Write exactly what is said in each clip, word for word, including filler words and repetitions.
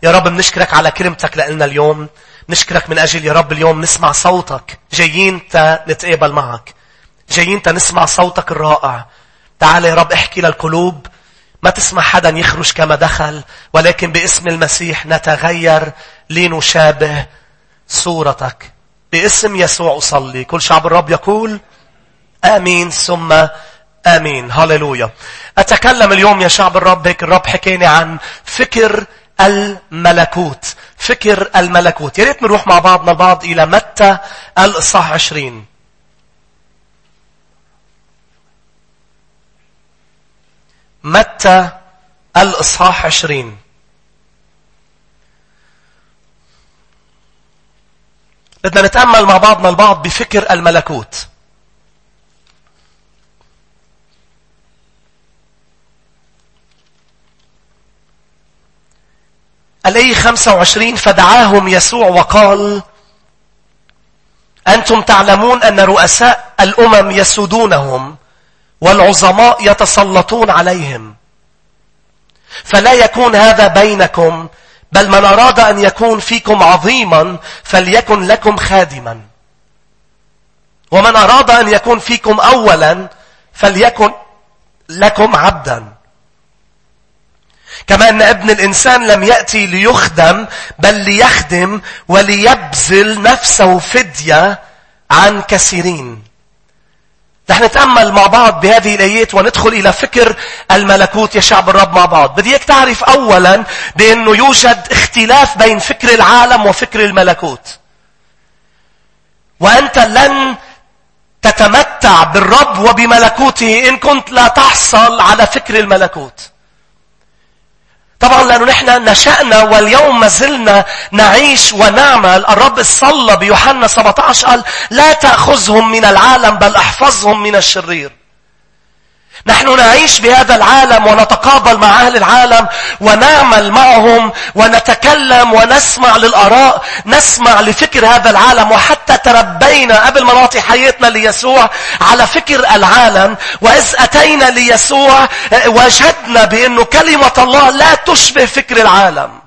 يا رب بنشكرك على كلمتك لنا اليوم. نشكرك من أجل يا رب اليوم نسمع صوتك. جايين نتقابل معك. جايين نسمع صوتك الرائع. تعال يا رب احكي للقلوب. ما تسمع حدا يخرج كما دخل، ولكن باسم المسيح نتغير لنشابه صورتك. باسم يسوع أصلي. كل شعب الرب يقول آمين ثم آمين. هاليلويا. أتكلم اليوم يا شعب الرب، هيك الرب حكيني عن فكر الملكوت. فكر الملكوت. يا ريت نروح مع بعضنا البعض إلى متى الإصحاح عشرين. متى الإصحاح عشرين. بدنا نتأمل مع بعضنا البعض بفكر الملكوت. الآية خمسة وعشرين: فدعاهم يسوع وقال: أنتم تعلمون أن رؤساء الأمم يسودونهم والعظماء يتسلطون عليهم، فلا يكون هذا بينكم، بل من أراد أن يكون فيكم عظيما فليكن لكم خادما، ومن أراد أن يكون فيكم أولا فليكن لكم عبدا. كما أن ابن الإنسان لم يأتي ليخدم بل ليخدم وليبذل نفسه فدية عن كثيرين. نحن نتأمل مع بعض بهذه الآيات وندخل إلى فكر الملكوت يا شعب الرب مع بعض. بدي اياك تعرف أولا بأنه يوجد اختلاف بين فكر العالم وفكر الملكوت. وأنت لن تتمتع بالرب وبملكوته إن كنت لا تحصل على فكر الملكوت. طبعا لأنه نحن نشأنا واليوم ما زلنا نعيش ونعمل. الرب صلى بيوحنا سبعة عشر قال: لا تأخذهم من العالم بل احفظهم من الشرير. نحن نعيش بهذا العالم ونتقابل مع أهل العالم ونعمل معهم ونتكلم ونسمع للآراء، نسمع لفكر هذا العالم، وحتى تربينا قبل ما نعطي حياتنا ليسوع على فكر العالم. وإذ أتينا ليسوع وجدنا بأنه كلمة الله لا تشبه فكر العالم.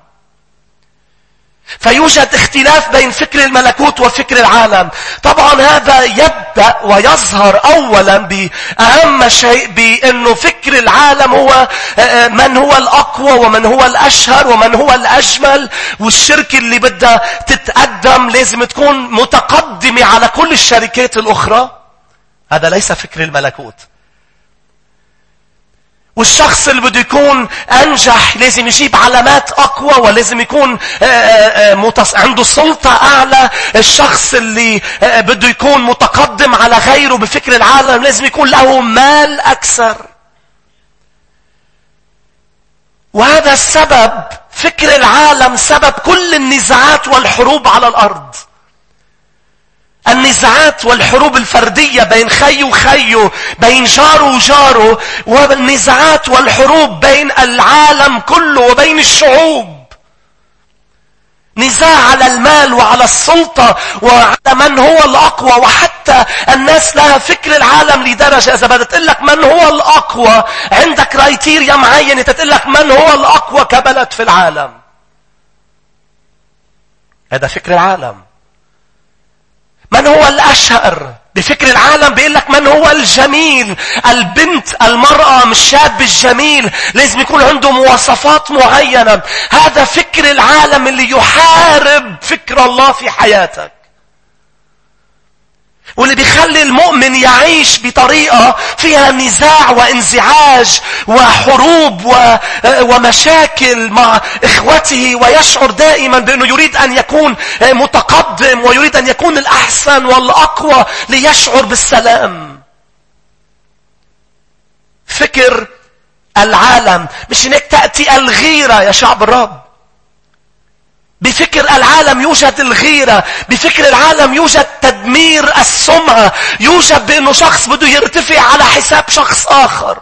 فيوجد اختلاف بين فكر الملكوت وفكر العالم. طبعا هذا يبدأ ويظهر أولا بأهم شيء بأنه فكر العالم هو من هو الأقوى ومن هو الأشهر ومن هو الأجمل، والشركة اللي بدها تتقدم لازم تكون متقدمة على كل الشركات الأخرى. هذا ليس فكر الملكوت. والشخص اللي بده يكون أنجح لازم يجيب علامات أقوى ولازم يكون عنده سلطة أعلى. الشخص اللي بده يكون متقدم على غيره بفكر العالم لازم يكون له مال أكثر. وهذا السبب، فكر العالم سبب كل النزاعات والحروب على الأرض. النزاعات والحروب الفردية بين خي وخيه، بين جاره وجاره، والنزاعات والحروب بين العالم كله وبين الشعوب. نزاع على المال وعلى السلطة وعلى من هو الأقوى. وحتى الناس لها فكر العالم لدرجة إذا بدها تقول لك من هو الأقوى عندك كرايتيريا معينة تقول لك من هو الأقوى كبلد في العالم. هذا فكر العالم. من هو الأشهر بفكر العالم بيقول لك من هو الجميل. البنت، المرأة، مش الشاب الجميل لازم يكون عنده مواصفات معينة. هذا فكر العالم اللي يحارب فكر الله في حياتك، واللي بيخلي المؤمن يعيش بطريقة فيها نزاع وانزعاج وحروب ومشاكل مع إخوته، ويشعر دائما بأنه يريد أن يكون متقدم ويريد أن يكون الأحسن والأقوى ليشعر بالسلام. فكر العالم. مش هناك تأتي الغيرة يا شعب الرب. بفكر العالم يوجد الغيرة. بفكر العالم يوجد تدمير السمعة. يوجد بأنه شخص بده يرتفع على حساب شخص آخر.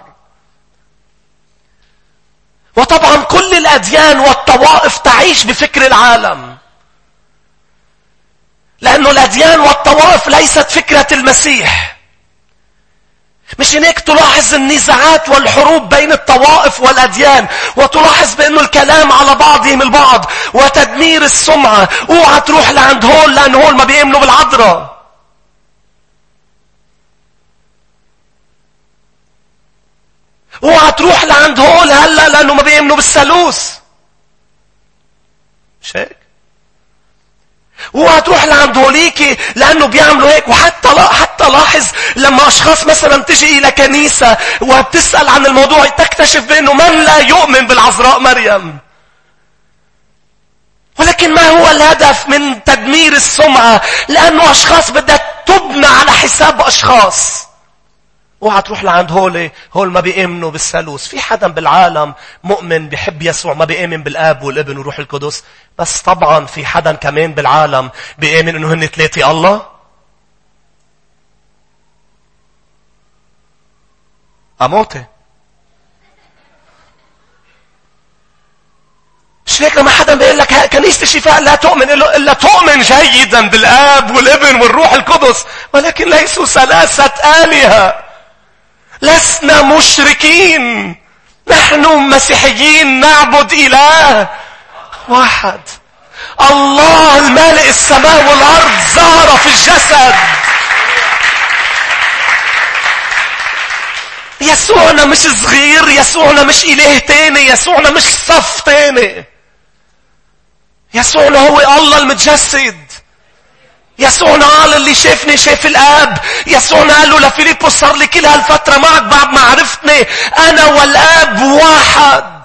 وطبعا كل الأديان والطوائف تعيش بفكر العالم، لأنه الأديان والطوائف ليست فكرة المسيح. مش هيك تلاحظ النزاعات والحروب بين الطوائف والأديان، وتلاحظ بأنه الكلام على بعضهم البعض وتدمير السمعة. اوعى تروح لعند هول لأن هول ما بيؤمنوا بالعذراء. اوعى تروح لعند هول هلا لأنه ما بيؤمنوا بالثالوث. مش هيك؟ اوعى تروح لعند هوليكي لأنه بيعملوا هيك. وحتى لا حتى لاحظ لما أشخاص مثلا تجي إلى كنيسة وبتسأل عن الموضوع تكتشف بأنه من لا يؤمن بالعذراء مريم. ولكن ما هو الهدف من تدمير السمعة؟ لأنه أشخاص بدها تبنى على حساب أشخاص. اوعى تروح لعند هول هول ما بيؤمنوا بالثالوث. في حدا بالعالم مؤمن بيحب يسوع ما بيؤمن بالآب والابن والروح القدس؟ بس طبعا في حدا كمان بالعالم بيؤمن انه هن ثلاثة الله. أموتة. مش هيك لما حدا بيقول لك كنيسة الشفاء لا تؤمن إلا تؤمن جيدا بالآب والابن والروح القدس، ولكن ليسوا ثلاثة آلهة. لسنا مشركين، نحن مسيحيين نعبد إله واحد. الله المالئ السماء والأرض ظهر في الجسد. يسوعنا مش صغير، يسوعنا مش إله تاني، يسوعنا مش صف تاني. يسوعنا هو الله المتجسد. يسوعنا قال اللي شافني شاف الآب. يسوعنا قال له لفيليبوس صار لي كل هالفترة معك بعد ما عرفتني أنا والآب واحد.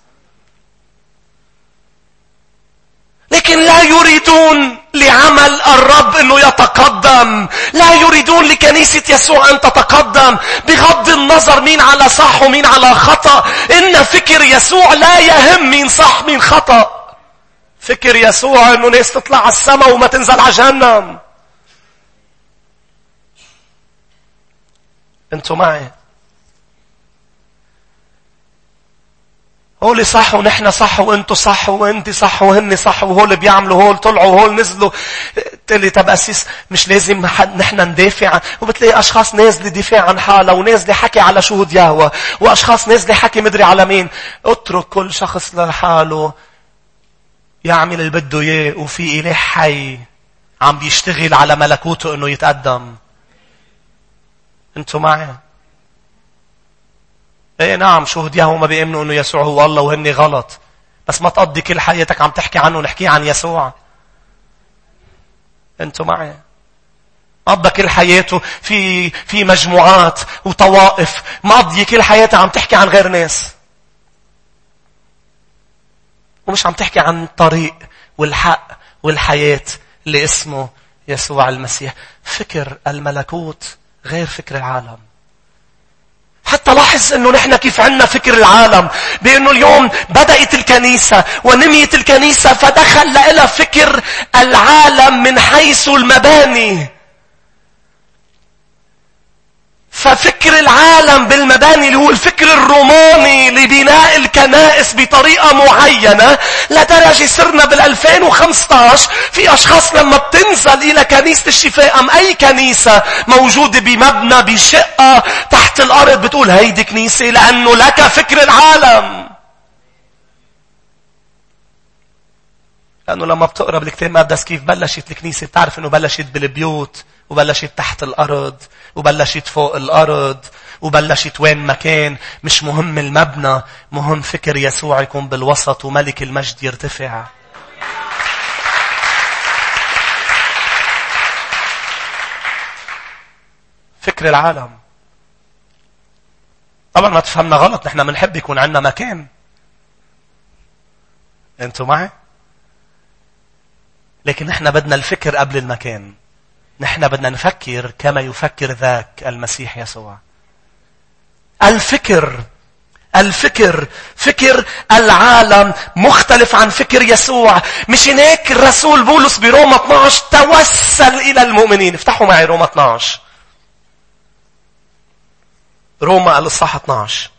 لكن لا يريدون لعمل الرب أنه يتقدم. لا يريدون لكنيسة يسوع أن تتقدم بغض النظر مين على صح ومين على خطأ. إن فكر يسوع لا يهم مين صح مين خطأ. فكر يسوع أنه ناس تطلع على السماء وما تنزل على جهنم. أنتوا معي؟ هول صح ونحن صح وانتوا صح وانتي صح وهن صح وهول بيعملوا هول طلعوا وهول نزلوا. تقلي طب أسيس مش لازم نحن ندافع. وبتلاقي أشخاص نازلة دفاع عن حالها ونازلة حكي على شهود يهوه وأشخاص نازلة حكي مدري على مين. اترك كل شخص لحاله يعمل اللي بده اياه، وفي إله حي عم بيشتغل على ملكوته انه يتقدم. انتوا معي؟ ايه نعم شهود يهوه ما بيؤمنوا انه يسوع هو الله وهن غلط. بس ما تقضي كل حياتك عم تحكي عنه ونحكي عن يسوع. انتوا معي؟ قضى كل حياته في في مجموعات وطوائف، ما قضي كل حياته عم تحكي عن غير ناس، ومش عم تحكي عن الطريق والحق والحياة اللي اسمه يسوع المسيح. فكر الملكوت غير فكر العالم. حتى لاحظ انه نحن كيف عنا فكر العالم، بانه اليوم بدأت الكنيسة ونميت الكنيسة فدخل لها فكر العالم من حيث المباني. ففكر العالم بالمباني اللي هو الفكر الروماني لبناء الكنائس بطريقة معينة، لدرجة صرنا بالألفين وخمسة عشر في أشخاص لما بتنزل إلى كنيسة الشفاء أم أي كنيسة موجودة بمبنى بشقة تحت الأرض بتقول هيدي كنيسة لأنه لك فكر العالم. لأنه لما بتقرأ بالكتاب المقدس كيف بلشت الكنيسة بتعرف أنه بلشت بالبيوت وبلشت تحت الأرض وبلشت فوق الأرض وبلشت وين مكان. مش مهم المبنى، مهم فكر يسوع يكون بالوسط وملك المجد يرتفع. فكر العالم. طبعا ما تفهمنا غلط، نحن منحب يكون عندنا مكان. انتوا معي؟ لكن نحن بدنا الفكر قبل المكان. نحن بدنا نفكر كما يفكر ذاك المسيح يسوع. الفكر الفكر فكر العالم مختلف عن فكر يسوع. مش هناك الرسول بولس بروما اثني عشر توسل إلى المؤمنين. افتحوا معي روما اثني عشر. روما الإصحاح اثني عشر.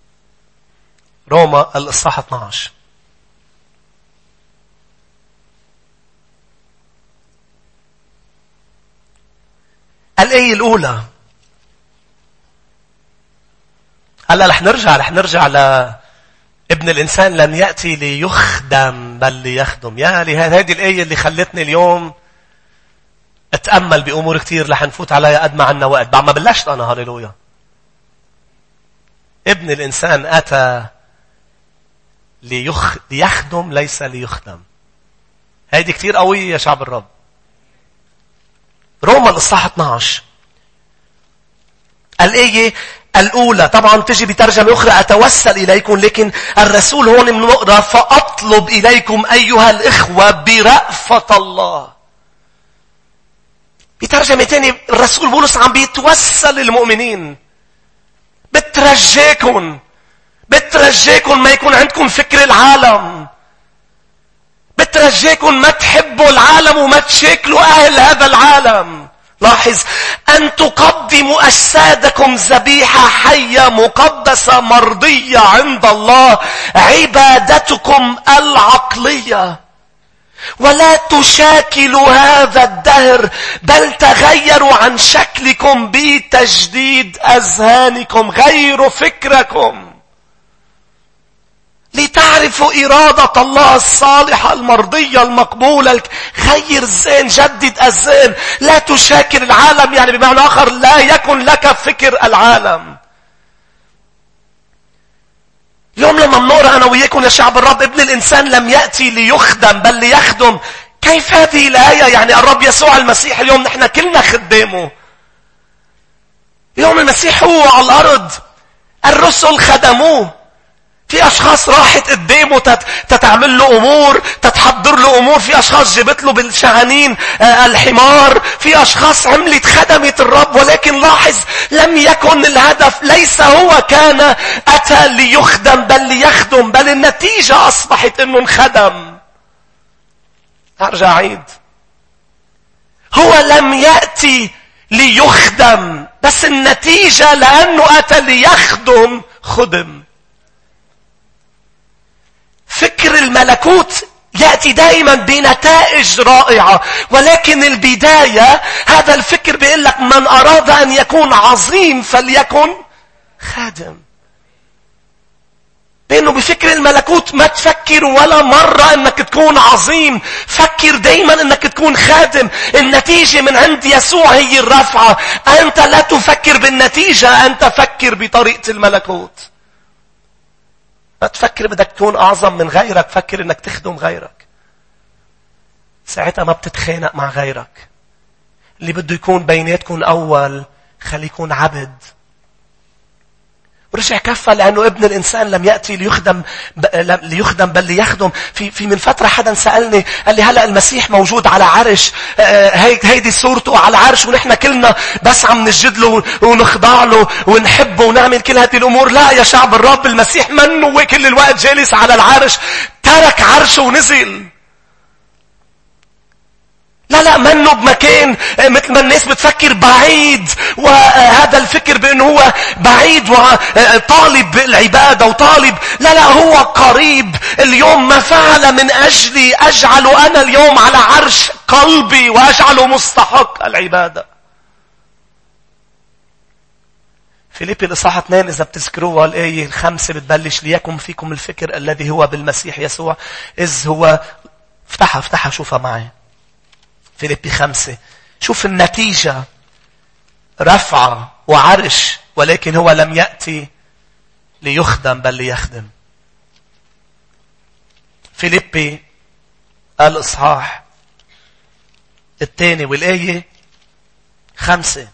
روما الإصحاح اثني عشر. الآية الأولى. هلا رح نرجع رح نرجع لابن الإنسان لم يأتي ليخدم بل ليخدم. يا لهذه هذه الآية اللي خلتني اليوم أتأمل بأمور كتير رح نفوت عليها قد ما عنا وقت. بعد ما بلشت أنا هاليلويا. ابن الإنسان أتى ليخ... ليخدم ليس ليخدم. هيدي كتير قوية يا شعب الرب. روما الإصحاح اثني عشر الآية الأولى طبعا تجي بترجمة أخرى أتوسل إليكم، لكن الرسول هون من نقرأ فأطلب إليكم أيها الإخوة برأفة الله. بترجمة تانية الرسول بولس عم بيتوسل للمؤمنين. بترجيكم بترجيكم ما يكون عندكم فكر العالم. بترجيكم ما تحبوا العالم وما تشاكلوا أهل هذا العالم. لاحظ أن تقدموا أجسادكم ذبيحة حية مقدسة مرضية عند الله عبادتكم العقلية. ولا تشاكلوا هذا الدهر بل تغيروا عن شكلكم بتجديد أذهانكم. غيروا فكركم لتعرفوا إرادة الله الصالحة المرضية المقبولة. غير الذهن، جدد الذهن. لا تشاكل العالم، يعني بمعنى آخر لا يكن لك فكر العالم. اليوم لما بنقرأ أنا وياكم يا شعب الرب ابن الإنسان لم يأتي ليخدم بل ليخدم. كيف هذه الآية؟ يعني الرب يسوع المسيح اليوم نحن كلنا خدامه. اليوم المسيح هو على الأرض، الرسل خدموه. في أشخاص راحت قدامه تتعمل له أمور، تتحضر له أمور. في أشخاص جبت له بالشعانين الحمار. في أشخاص عملت خدمة الرب. ولكن لاحظ لم يكن الهدف، ليس هو كان أتى ليخدم بل ليخدم، بل النتيجة أصبحت أنه انخدم. أرجع عيد. هو لم يأتي ليخدم، بس النتيجة لأنه أتى ليخدم خدم. فكر الملكوت يأتي دائما بنتائج رائعة، ولكن البداية هذا الفكر بيقول لك من أراد أن يكون عظيم فليكن خادم. لأنه بفكر الملكوت ما تفكر ولا مرة أنك تكون عظيم. فكر دائما أنك تكون خادم. النتيجة من عند يسوع هي الرفعة. أنت لا تفكر بالنتيجة، أنت فكر بطريقة الملكوت. لا تفكر بدك تكون أعظم من غيرك، فكر أنك تخدم غيرك. ساعتها ما بتتخانق مع غيرك. اللي بده يكون بيناتكم أول خلي يكون عبد. ورجع كفى لأنه ابن الإنسان لم يأتي ليخدم ليخدم بل ليخدم. في في من فترة حدا سألني قال لي هلأ المسيح موجود على عرش، هي هيدي صورته على العرش ونحن كلنا بس عم نسجد له ونخضع له ونحبه ونعمل كل هذه الأمور. لا يا شعب الرب، المسيح منه كل الوقت جالس على العرش. ترك عرشه ونزل. لا لا منه بمكان مثل ما الناس بتفكر بعيد، وهذا الفكر بأنه هو بعيد وطالب العبادة وطالب. لا لا هو قريب. اليوم ما فعل من أجلي أجعله أنا اليوم على عرش قلبي وأجعله مستحق العبادة. فيليبي الإصحاح اثنين إذا بتذكروها الآية الخامسة بتبلش ليكن فيكم الفكر الذي هو بالمسيح يسوع إذ هو. افتحها افتحها شوفها معي. فيليبي خمسة. شوف النتيجة رفعة وعرش، ولكن هو لم يأتي ليخدم بل ليخدم. فيليبي الإصحاح الثاني والآية خمسة.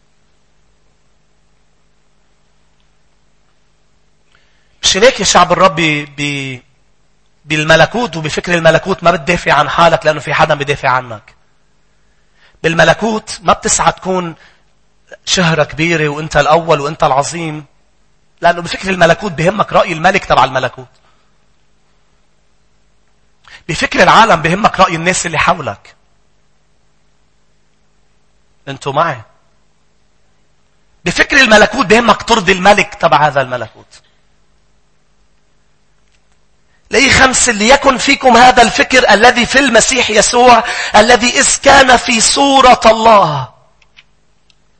مش هيك يا شعب الرب ب بالملكوت وبفكر الملكوت ما بتدافع عن حالك لأنه في حدا بيدافع عنك. بالملكوت ما بتسعى تكون شهرة كبيرة وانت الأول وانت العظيم، لأنه بفكر الملكوت بهمك رأي الملك تبع الملكوت. بفكر العالم بهمك رأي الناس اللي حولك. انتوا معي؟ بفكر الملكوت بهمك ترضي الملك تبع هذا الملكوت. لأي خمس ليكن فيكم هذا الفكر الذي في المسيح يسوع الذي إذ كان في صورة الله.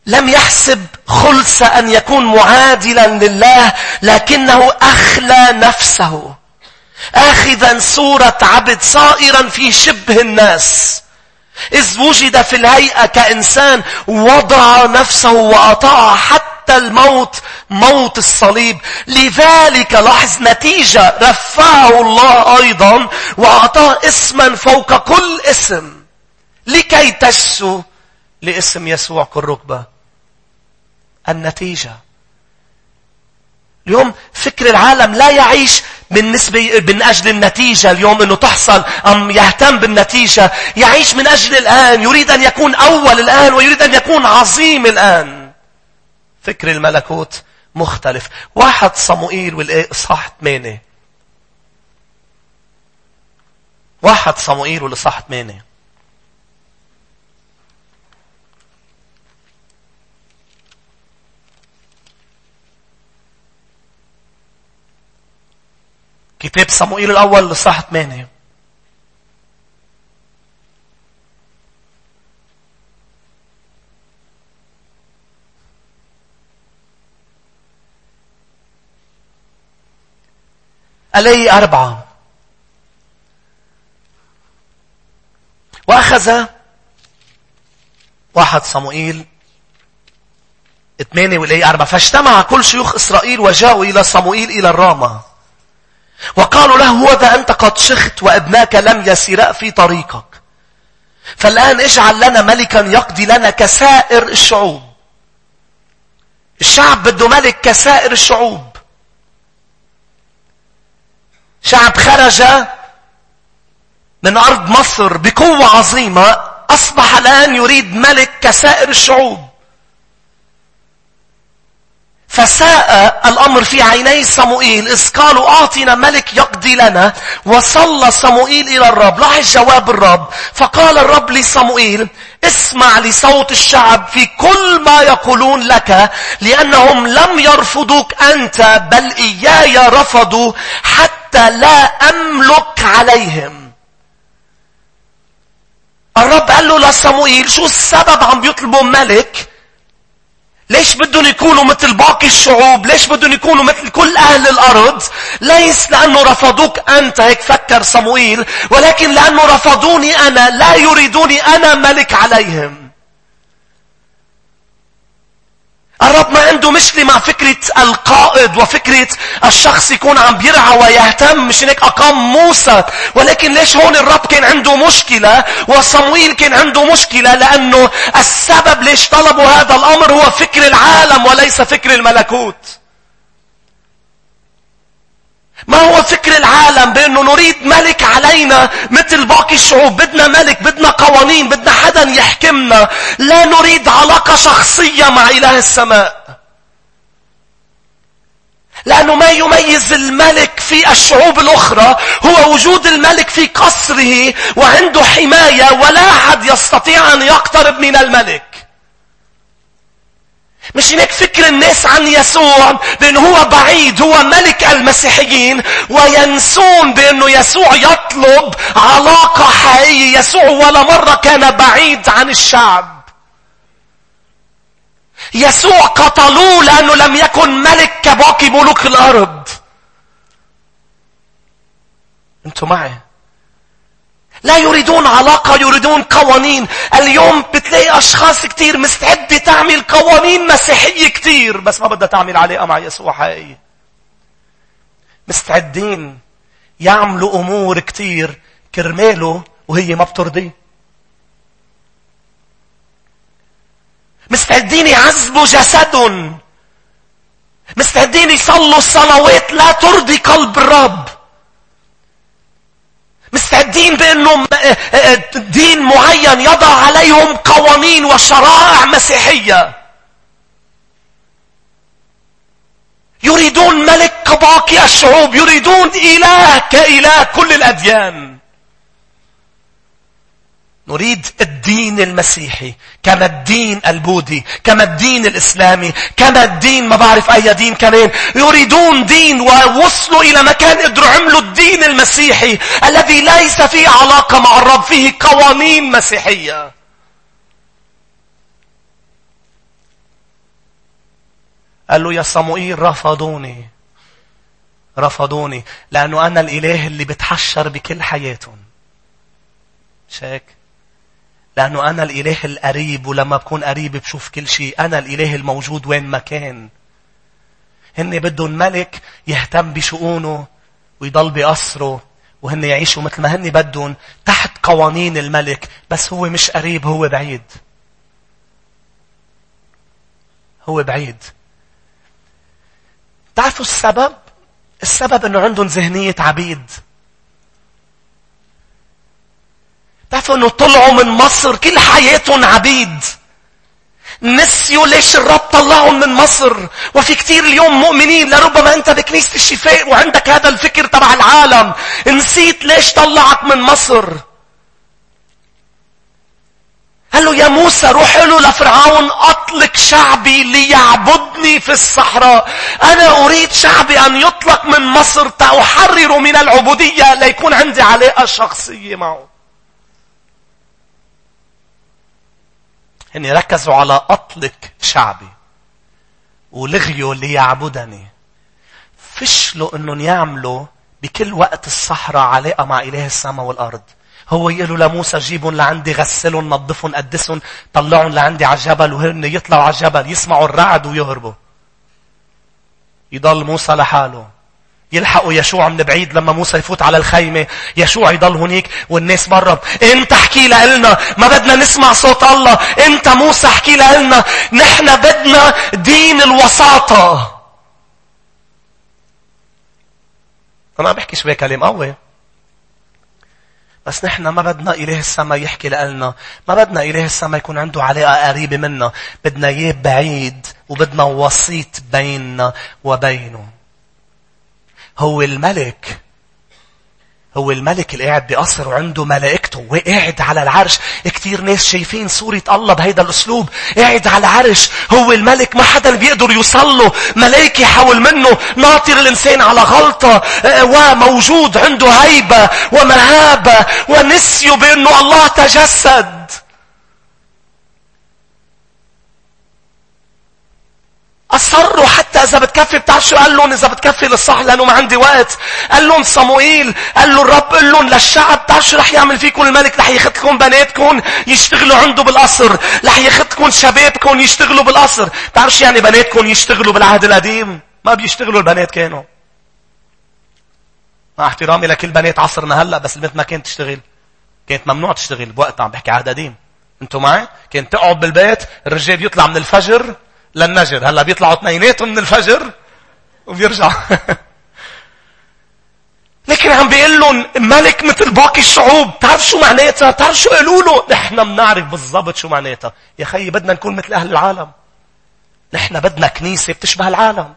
لم يحسب خلص أن يكون معادلا لله، لكنه أخلى نفسه آخذا صورة عبد صائرا في شبه الناس، إذ وجد في الهيئة كإنسان وضع نفسه وأطاع حتى الموت، موت الصليب. لذلك لاحظ نتيجة، رفعه الله أيضا وأعطاه اسما فوق كل اسم لكي تجسوا لاسم يسوع كل ركبة. النتيجة اليوم فكر العالم لا يعيش بالنسبة من أجل النتيجة اليوم أنه تحصل، أم يهتم بالنتيجة. يعيش من أجل الآن، يريد أن يكون أول الآن ويريد أن يكون عظيم الآن. فكر الملكوت مختلف. واحد صموئيل والإصحاح ثمانية. واحد صموئيل والإصحاح ثمانية. كتاب صموئيل الأول لصح ثمانية. علي أربعة. وأخذ واحد صموئيل ثمانية والآية أربعة. فاجتمع كل شيوخ إسرائيل وجاءوا إلى صموئيل إلى الرامة وقالوا له: هوذا أنت قد شخت وابناك لم يسيرا في طريقك، فالآن اجعل لنا ملكا يقضي لنا كسائر الشعوب. الشعب بده ملك كسائر الشعوب. شعب خرج من أرض مصر بقوة عظيمة، أصبح الآن يريد ملك كسائر الشعوب. فساء الأمر في عيني صموئيل إذ قالوا: أعطنا ملك يقضي لنا. وصلى صموئيل إلى الرب. لاحظ جواب الرب. فقال الرب لصموئيل: اسمع لصوت الشعب في كل ما يقولون لك، لأنهم لم يرفضوك أنت بل إياي رفضوا حتى لا أملك عليهم. الرب قال له لصموئيل: شو السبب عم بيطلبوا ملك؟ ليش بدهم يكونوا مثل باقي الشعوب؟ ليش بدهم يكونوا مثل كل أهل الأرض؟ ليس لأنه رفضوك أنت، هيك فكر صموئيل، ولكن لأنه رفضوني أنا، لا يريدوني أنا ملك عليهم. الرب ما عنده مشكلة مع فكرة القائد وفكرة الشخص يكون عم بيرعى ويهتم، مش هيك أقام موسى. ولكن ليش هون الرب كان عنده مشكلة وصموئيل كان عنده مشكلة؟ لأنه السبب ليش طلبوا هذا الأمر هو فكر العالم وليس فكر الملكوت. ما هو فكر العالم؟ بأنه نريد ملك علينا مثل باقي الشعوب. بدنا ملك، بدنا قوانين، بدنا حدا يحكمنا. لا نريد علاقة شخصية مع إله السماء. لأنه ما يميز الملك في الشعوب الأخرى هو وجود الملك في قصره وعنده حماية، ولا أحد يستطيع أن يقترب من الملك. مش هيك فكر الناس عن يسوع بأنه هو بعيد، هو ملك المسيحيين، وينسون بأنه يسوع يطلب علاقة حقيقية. يسوع ولا مرة كان بعيد عن الشعب. يسوع قتلوه لأنه لم يكن ملك كباقي ملوك الأرض. أنتم معي؟ لا يريدون علاقة، يريدون قوانين. اليوم بتلاقي أشخاص كتير مستعدة تعمل قوانين مسيحية كتير، بس ما بدها تعمل علاقة مع يسوع حقيقية. مستعدين يعملوا أمور كتير كرماله وهي ما بترضيه. مستعدين يعذبوا جسدهم. مستعدين يصلوا صلوات لا ترضي قلب الرب. مستعدين بأنه دين معين يضع عليهم قوانين وشرائع مسيحية. يريدون ملك كباقي الشعوب، يريدون إله كإله كل الأديان. نريد الدين المسيحي كما الدين البوذي، كما الدين الإسلامي، كما الدين ما بعرف أي دين كمان. يريدون دين ووصلوا إلى مكان قدروا عملوا الدين المسيحي الذي ليس فيه علاقة مع الرب، فيه قوانين مسيحية. قال له يا صموئيل رفضوني رفضوني لأنه أنا الإله اللي بتحشر بكل حياتهم. مش هيك؟ لأنه أنا الإله القريب، ولما بكون قريب بشوف كل شيء. أنا الإله الموجود وين ما كان. هن بدهم ملك يهتم بشؤونه ويضل بقصره، وهن يعيشوا مثل ما هن بدهم تحت قوانين الملك. بس هو مش قريب، هو بعيد. هو بعيد. تعرفوا السبب؟ السبب انه عندهم ذهنية عبيد. تعرفوا انه طلعوا من مصر كل حياتهم عبيد. نسيوا ليش الرب طلعهم من مصر. وفي كتير اليوم مؤمنين، لربما انت بكنيسة الشفاء وعندك هذا الفكر تبع العالم، نسيت ليش طلعك من مصر. قال له يا موسى روح له لفرعون اطلق شعبي ليعبدني في الصحراء. انا اريد شعبي ان يطلق من مصر تأحرر من العبودية ليكون عندي علاقة شخصية معه. هن ركزوا على اطلق شعبي ولغيوا ليعبدني. فشلوا انهم يعملوا بكل وقت الصحراء علاقة مع اله السماء والارض. هو يقولوا لموسى جيبهم لعندي، غسلهم، نظفهم، قدسهم، طلعهم لعندي على الجبل، وهن يطلعوا على الجبل يسمعوا الرعد ويهربوا. يضل موسى لحاله. يلحقوا يشوع من بعيد لما موسى يفوت على الخيمة. يشوع يضل هنيك والناس مرب. انت احكي لنا، ما بدنا نسمع صوت الله. انت موسى احكي لنا، نحن بدنا دين الوساطة. انا عم بحكي شوي كلام قوي، بس نحن ما بدنا إله السماء يحكي لنا. ما بدنا إله السماء يكون عنده علاقة قريبة منا. بدنا إياه بعيد، وبدنا وسيط بيننا وبينه. هو الملك. هو الملك اللي قاعد بقصر وعنده ملائكته وقاعد على العرش. كتير ناس شايفين صورة الله بهيدا الأسلوب، قاعد على العرش. هو الملك، ما حدا بيقدر يوصله. ملائكة حول منه، ناطر الإنسان على غلطة، وموجود عنده هيبة ومهابة. ونسيوا بأنه الله تجسد. أصروا حتى إذا بتكفي. بتعرف شو قال لهم إذا بتكفي للصح؟ لأنه ما عندي وقت. قال لهم صموئيل، قال له الرب قال لهم للشعب، بتعرف شو رح يعمل فيكم الملك؟ رح ياخذكم بناتكم يشتغلوا عنده بالقصر. رح ياخذكم شبابكم يشتغلوا بالقصر. بتعرف شو يعني بناتكم يشتغلوا بالعهد القديم؟ ما بيشتغلوا البنات كانوا. مع احترامي لكل بنات عصرنا هلأ، بس البنت ما كانت تشتغل. كانت ممنوع تشتغل بوقتها. عم بحكي عهد قديم. انتوا معي؟ كانت تقعد بالبيت. الرجال بيطلع من الفجر للنجر. هلا بيطلعوا اثنيناتهم من الفجر وبيرجعوا. لكن عم بيقول لهم ملك مثل باقي الشعوب. تعرف شو معناتها؟ تعرف شو قالوا له؟ نحن بنعرف بالضبط شو معناتها. يا خيي بدنا نكون مثل اهل العالم. نحن بدنا كنيسة بتشبه العالم.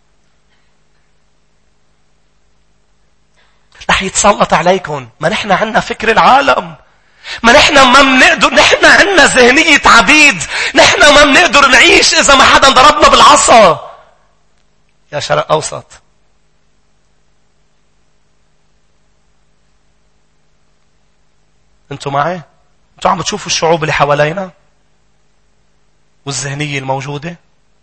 رح يتسلط عليكم. ما نحن عنا فكر العالم. ما نحن ما بنقدر. نحن عنا ذهنية عبيد. نحن ما بنقدر نعيش إذا ما حدا ضربنا بالعصا. يا شرق أوسط، أنتوا معي؟ أنتوا عم بتشوفوا الشعوب اللي حوالينا والذهنية الموجودة.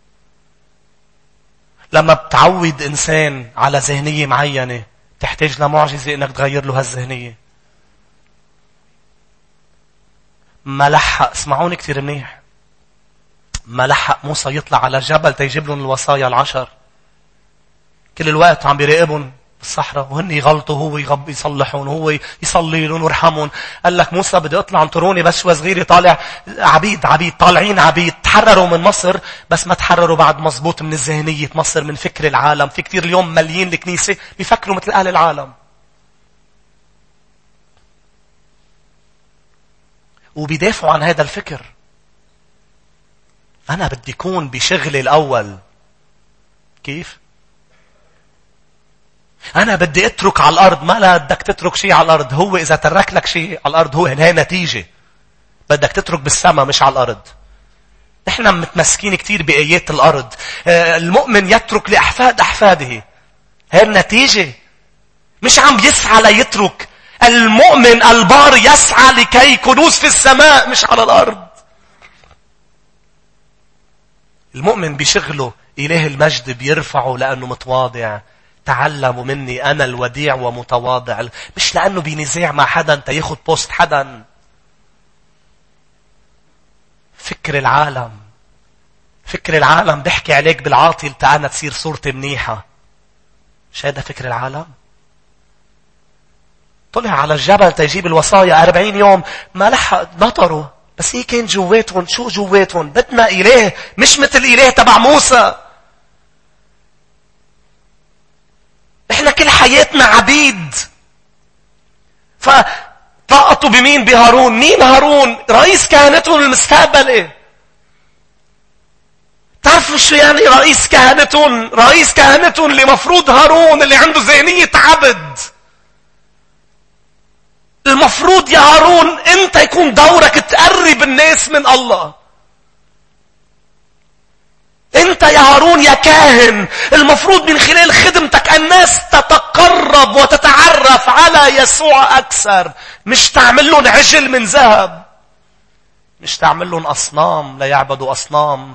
لما بتعود إنسان على ذهنية معينة تحتاج لمعجزة إنك تغير له هالذهنية. ما لحق، اسمعوني كتير منيح، ما لحق موسى يطلع على جبل تيجيب لهم الوصايا العشر. كل الوقت عم بيراقبهم بالصحراء وهن يغلطوا، هو يغب يصلحون، هو يصلي لهم ويرحمهم. قال لك موسى بدي اطلع انطروني بس شوي صغير. طالع عبيد عبيد طالعين عبيد. تحرروا من مصر بس ما تحرروا بعد مزبوط من الذهنية مصر، من فكر العالم. في كتير اليوم مليين الكنيسة بيفكروا مثل أهل العالم، وبيدافعوا عن هذا الفكر. أنا بدي أكون بشغلي الأول. كيف؟ أنا بدي أترك على الأرض. ما لا بدك تترك شيء على الأرض. هو إذا ترك لك شيء على الأرض هو هي نتيجة. بدك تترك بالسماء مش على الأرض. نحن متمسكين كتير بآيات الأرض. المؤمن يترك لأحفاد أحفاده. هي النتيجة. مش عم يسعى ليترك. المؤمن البار يسعى لكي كنوز في السماء مش على الأرض. المؤمن بشغله إله المجد بيرفعه لأنه متواضع. تعلموا مني أنا الوديع ومتواضع. مش لأنه بينزاع مع حدا انت ياخد بوست حدا. فكر العالم فكر العالم بيحكي عليك بالعاطل انت أنا تصير صورتي منيحة. مش هذا فكر العالم؟ طلع على الجبل تيجيب الوصايا أربعين يوم ما لحق نطروا، بس هي كان جواتهم. شو جواتهم؟ بدنا إله مش مثل إله تبع موسى. احنا كل حياتنا عبيد. فطاقتوا بمين؟ بهارون. مين هارون؟ رئيس كهنتهم المستقبلي. تعرفوا شو يعني رئيس كهنتهم؟ رئيس كهنتهم اللي مفروض هارون اللي عنده ذهنية عبد. المفروض يا هارون انت يكون دورك تقرب الناس من الله. انت يا هارون يا كاهن المفروض من خلال خدمتك الناس تتقرب وتتعرف على يسوع اكثر. مش تعمل لهم عجل من ذهب، مش تعمل لهم اصنام ليعبدوا اصنام.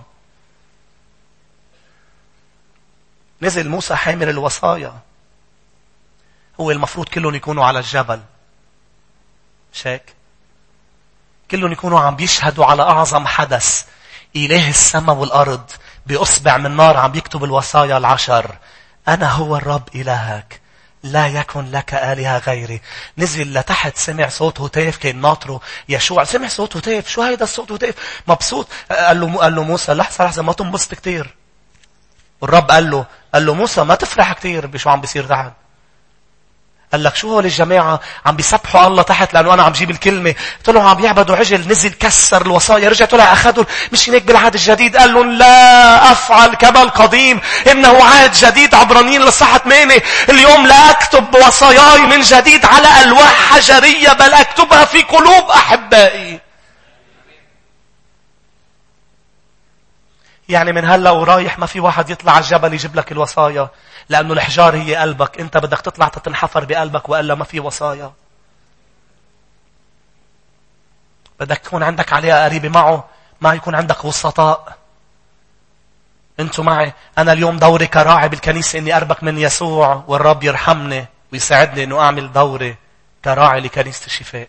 نزل موسى حامل الوصايا. هو المفروض كلهم يكونوا على الجبل. شاك كلهم يكونوا عم بيشهدوا على أعظم حدث. إله السماء والأرض بأصبع من نار عم بيكتب الوصايا العشر. أنا هو الرب إلهك لا يكن لك آلهة غيري. نزل لتحت سمع صوت هتاف كان ناطره يشوع. سمع صوت هتاف. شو هيدا الصوت هتاف؟ مبسوط. قال له قال له موسى لحظة لحظة ما تنبسط كتير. والرب قال له قال له موسى ما تفرح كتير بشو عم بيصير تحت. قال لك شو هول الجماعة عم بيسبحوا الله تحت لأنه أنا عم جيب الكلمة. طلعوا عم بيعبدوا عجل. نزل كسر الوصايا. رجع طلع أخذوا. مش هيك بالعهد الجديد؟ قال لهم لا أفعل كما القديم إنه عهد جديد. عبرانيين للصحة ثمانية. اليوم لا أكتب وصاياي من جديد على ألواح حجرية بل أكتبها في قلوب أحبائي. يعني من هلا ورايح ما في واحد يطلع على الجبل يجيب لك الوصايا، لأنه الحجار هي قلبك. أنت بدك تطلع تتنحفر بقلبك وإلا ما في وصايا. بدك يكون عندك عليها قريبة معه، ما يكون عندك وسطاء. أنتوا معي. أنا اليوم دوري كراعي بالكنيسة إني أربك من يسوع، والرب يرحمني ويساعدني إنه أعمل دوري كراعي لكنيسة الشفاء.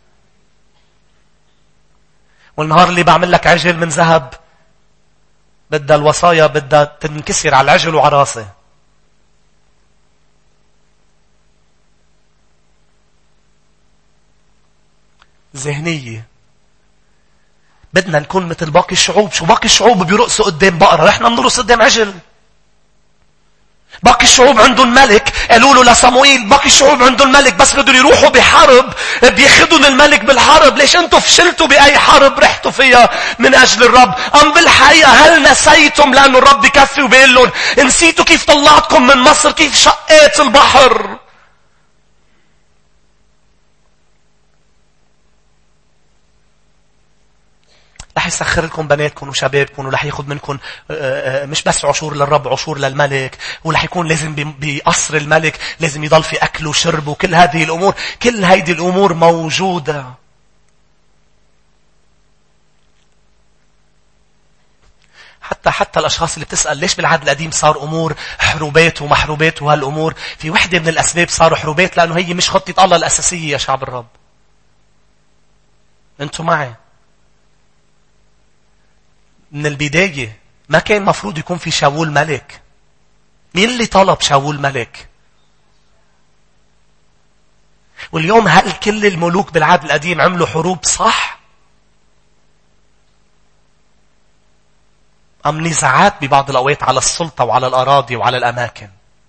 والنهار اللي بعمل لك عجل من ذهب بدها الوصايا بدها تنكسر على العجل وعلى راسه. ذهنية. بدنا نكون مثل باقي الشعوب. شو باقي الشعوب بيرقصوا قدام بقرة، احنا بنرقص قدام عجل. باقي الشعوب عندهم ملك. قالوا له لصموئيل باقي الشعوب عندهم ملك بس بدهم يروحوا بحرب بياخذوا الملك بالحرب. ليش انتم فشلتوا بأي حرب رحتوا فيها من أجل الرب؟ أم بالحقيقة هل نسيتم لأنه الرب بكفي وبيقول لهم نسيتوا كيف طلعتكم من مصر، كيف شقيت البحر؟ رح يسخر لكم بناتكم وشبابكم ورح ياخذ منكم مش بس عشور للرب، عشور للملك. ورح يكون لازم بقصر الملك لازم يضل في أكل وشرب وكل هذه الأمور. كل هذه الأمور موجودة. حتى حتى الأشخاص اللي بتسأل ليش بالعهد القديم صار أمور حروبات ومحروبات وهالأمور، في وحدة من الأسباب صاروا حروبات لأنه هي مش خطة الله الأساسية يا شعب الرب. أنتوا معي. من البداية ما كان مفروض يكون في شاول ملك. مين اللي طلب شاول ملك؟ واليوم هل كل الملوك بالعهد القديم عملوا حروب صح؟ أم نزاعات ببعض الأوقات على السلطة وعلى الأراضي وعلى الأماكن؟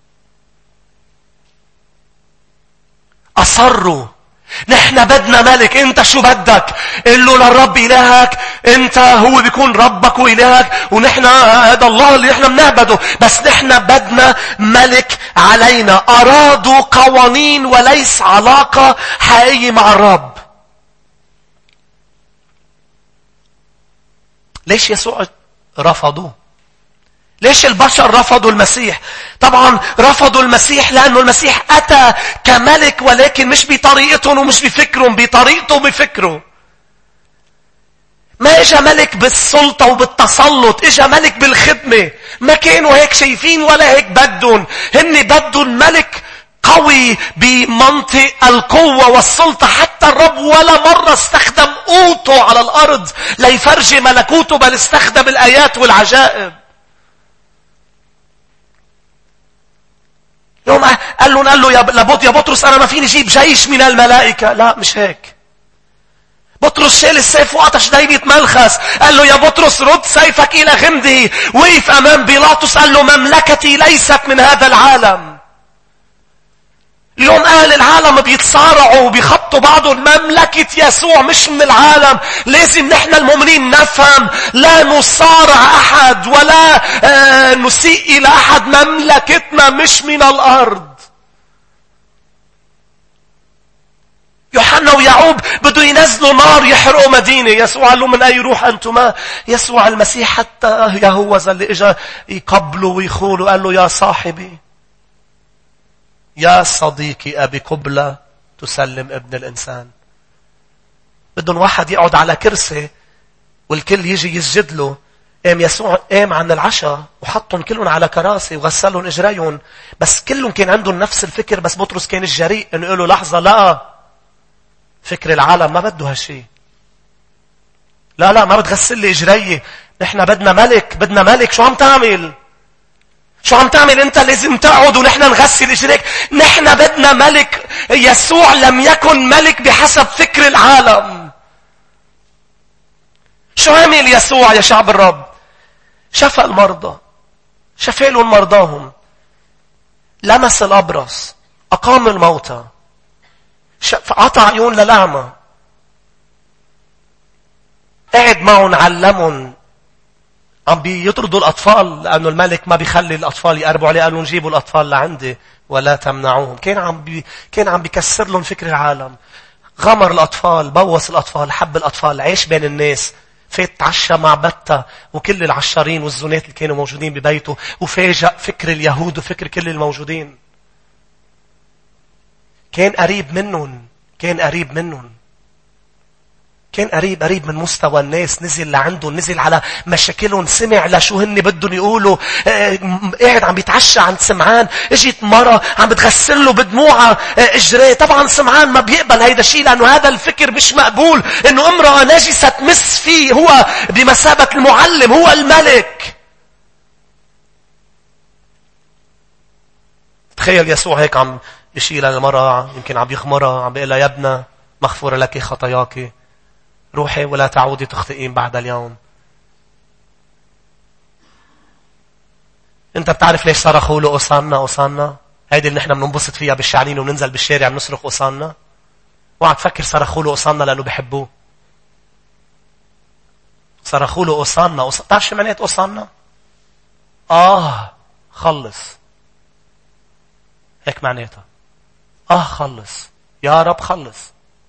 أصروا نحن بدنا ملك. انت شو بدك؟ قل له للرب إلهك انت هو بيكون ربك وإلهك، ونحن هذا الله اللي نحن بنعبده، بس نحن بدنا ملك علينا. أرادوا قوانين وليس علاقة حقيقية مع الرب. ليش يسوع رفضوه؟ ليش البشر رفضوا المسيح؟ طبعا رفضوا المسيح لأنه المسيح أتى كملك ولكن مش بطريقتهم ومش بفكرهم، بطريقته وبفكره. ما اجا ملك بالسلطة وبالتسلط، اجا ملك بالخدمة. ما كانوا هيك شايفين ولا هيك بدون. هن بدون ملك قوي بمنطق القوة والسلطة. حتى الرب ولا مرة استخدم قوته على الأرض ليفرجي ملكوته، بل استخدم الآيات والعجائب. يوم قال له قال له يا لابد يا بطرس أنا ما فيني جيب جيش من الملائكة. لا مش هيك. بطرس شال السيف وقطش دايبة ملخس. قال له يا بطرس رد سيفك إلى غمده. وقف أمام بيلاطس قال له مملكتي ليست من هذا العالم. اليوم أهل العالم بيتصارعوا وبيخبطوا بعضهم. مملكة يسوع مش من العالم. لازم نحن المؤمنين نفهم لا نصارع أحد ولا آه نسيء إلى أحد. مملكتنا مش من الأرض. يوحنا ويعقوب بدوا ينزلوا نار يحرقوا مدينة. يسوع قال له من أي روح أنتما؟ يسوع المسيح حتى يهوذا اللي إجا يقبله ويخوله قال له يا صاحبي يا صديقي أبي قبلة تسلم ابن الإنسان. بدهم واحد يقعد على كرسي والكل يجي يسجد له. قام يسوع قام عن العشاء وحطهم كلهم على كراسي وغسلهم إجريهم. بس كلهم كان عندهم نفس الفكر. بس بطرس كان الجريء انه يقول له لحظة لا، فكر العالم ما بده هالشيء. لا لا ما بتغسل لي إجري. نحن بدنا ملك. بدنا ملك. شو عم تعمل؟ شو عم تعمل انت؟ لازم تقعد ونحن نغسل إجريك. نحن بدنا ملك. يسوع لم يكن ملك بحسب فكر العالم. شو عمل يسوع يا شعب الرب؟ شفى المرضى. شفى لهم مرضاهم. لمس الأبرص. أقام الموتى. عطى عيون للأعمى. قعد معهم علمهم. عم بيطردوا الأطفال لأنه الملك ما بيخلي الأطفال يقربوا عليه. قالوا نجيبوا الأطفال لعندي ولا تمنعوهم. كان عم بي... كان عم بيكسر لهم فكر العالم. غمر الأطفال، بوس الأطفال، حب الأطفال، عيش بين الناس. فات تعشى مع بتة وكل العشارين والزنات اللي كانوا موجودين ببيته. وفاجأ فكر اليهود وفكر كل الموجودين. كان قريب منهم. كان قريب منهم. كان قريب قريب من مستوى الناس. نزل لعندهم. نزل على مشاكلهم. سمع لشو هن بدهم يقولوا. قاعد عم بيتعشى عند سمعان. اجت مرة عم بتغسل له بدموعها اجريه. طبعا سمعان ما بيقبل هيدا الشيء لأنه هذا الفكر مش مقبول. انه امرأة نجسة تمس فيه. هو بمثابة المعلم. هو الملك. تخيل يسوع هيك عم يشيل المرأة. يمكن عم يخمرها. عم بيقول لها يا ابنة مغفورة لك خطاياك. روحي ولا تعودي تخطئين بعد اليوم. انت بتعرف ليش صرخوا له أوصانا أوصانا؟ هيدي اللي نحن بننبسط فيها بالشعلين وننزل بالشارع بنصرخ أوصانا. اوعى تفكر صرخوا له أوصانا لأنه بحبوه. صرخوا له أوصانا. تعرف شو معنات أوصانا؟ آه خلص. هيك معناتها. آه خلص. يا رب خلص.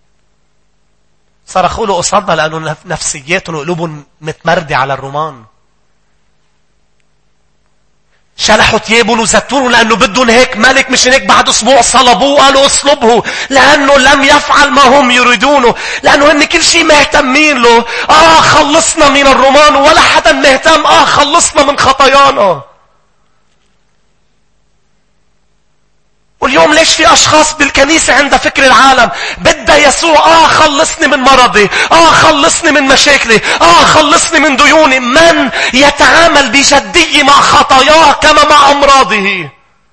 صرخوا له أصابنا لأنه نفسياتهم وقلوبهم متمردة على الرومان. شلحوا ثيابهم وزتونه لأنه بدهم هيك ملك. مش هيك بعد أسبوع صلبوه قالوا اصلبه لأنه لم يفعل ما هم يريدونه. لأنه هن كل شيء مهتمين له. آه خلصنا من الرومان. ولا حدا مهتم آه خلصنا من خطايانا. واليوم ليش في أشخاص بالكنيسة عندها فكر العالم؟ بدها يسوع آه خلصني من مرضي. آه خلصني من مشاكلي. آه خلصني من ديوني. من يتعامل بجدية مع خطاياه كما مع أمراضه.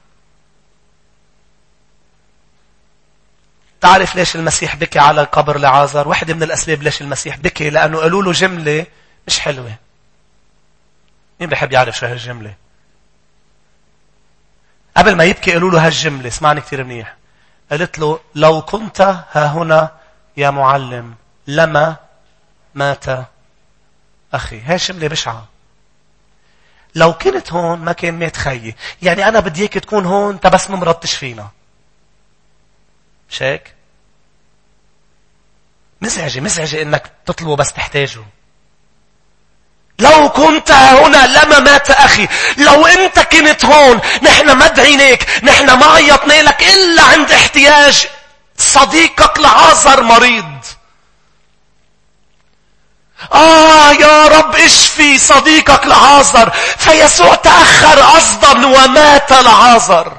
تعرف ليش المسيح بكي على القبر لعازر؟ واحدة من الأسباب ليش المسيح بكي لأنه قالوا له جملة مش حلوة. مين بيحب يعرف شو هالجملة؟ قبل ما يبكي قالوا له هالجملة. اسمعني كتير منيح. قالت له لو كنت ها هنا يا معلم لما مات أخي. هاي الجملة بشعة. لو كنت هون ما كان مات خيي. يعني أنا بدي اياك تكون هون تبس ما مرضتش فينا. مش هيك؟ مزعجة مزعجة إنك تطلبه بس تحتاجه. لو كنت هنا لما مات أخي. لو أنت كنت هون نحن ما دعيناك. نحن ما عيطنا لك إلا عند احتياج صديقك لعازر مريض. آه يا رب اشفي صديقك لعازر. فيسوع تأخر قصدا ومات لعازر.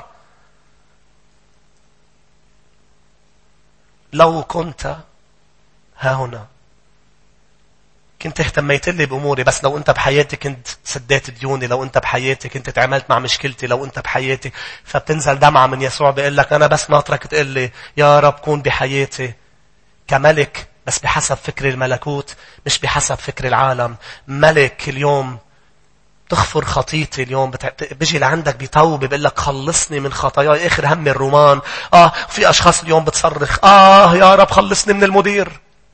لو كنت ها هنا كنت اهتميت لي بأموري، بس لو انت بحياتي كنت سديت ديوني، لو انت بحياتي كنت تعاملت مع مشكلتي، لو انت بحياتي. فبتنزل دمعة من يسوع بيقول لك أنا بس ناطرك تقول لي يا رب كون بحياتي كملك، بس بحسب فكر الملكوت مش بحسب فكر العالم. ملك اليوم تغفر خطيتي اليوم، بت... بيجي لعندك بيتوب بيقول لك خلصني من خطاياي، اخر هم الرومان. اه في اشخاص اليوم بتصرخ اه يا رب خلصني من المدير،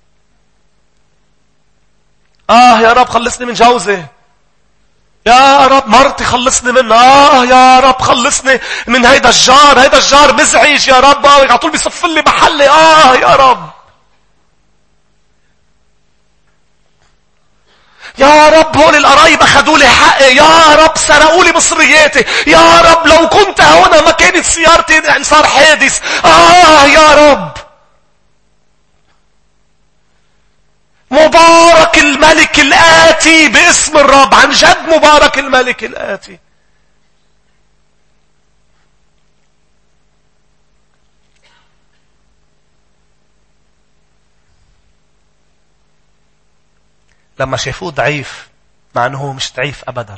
اه يا رب خلصني من جوزي، يا رب مرتي خلصني منها، اه يا رب خلصني من هيدا الجار، هيدا الجار مزعج يا رب، اه على طول بيصف لي محلي، اه يا رب يا رب هول القرايب اخذوا لي حقي، يا رب سرقوا لي مصرياتي، يا رب لو كنت هنا ما كانت سيارتي يعني صار حادث، اه يا رب. مبارك الملك الآتي باسم الرب، عن جد مبارك الملك الآتي. لما شافوه ضعيف، مع أنه هو مش ضعيف أبدا،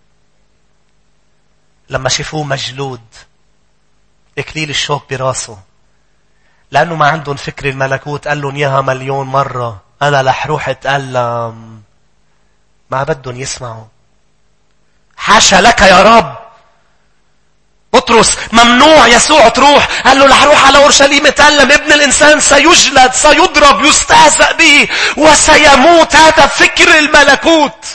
لما شافوه مجلود إكليل الشوك براسه، لأنه ما عندهم فكر الملكوت، قال لهم إياها مليون مرة أنا رح روح أتألم، ما بدهم يسمعوا. حاشا لك يا رب. بطرس ممنوع يسوع تروح، قال له رح روح على أورشليم أتألم، ابن الإنسان سيجلد سيضرب يستهزأ به وسيموت. هذا فكر الملكوت.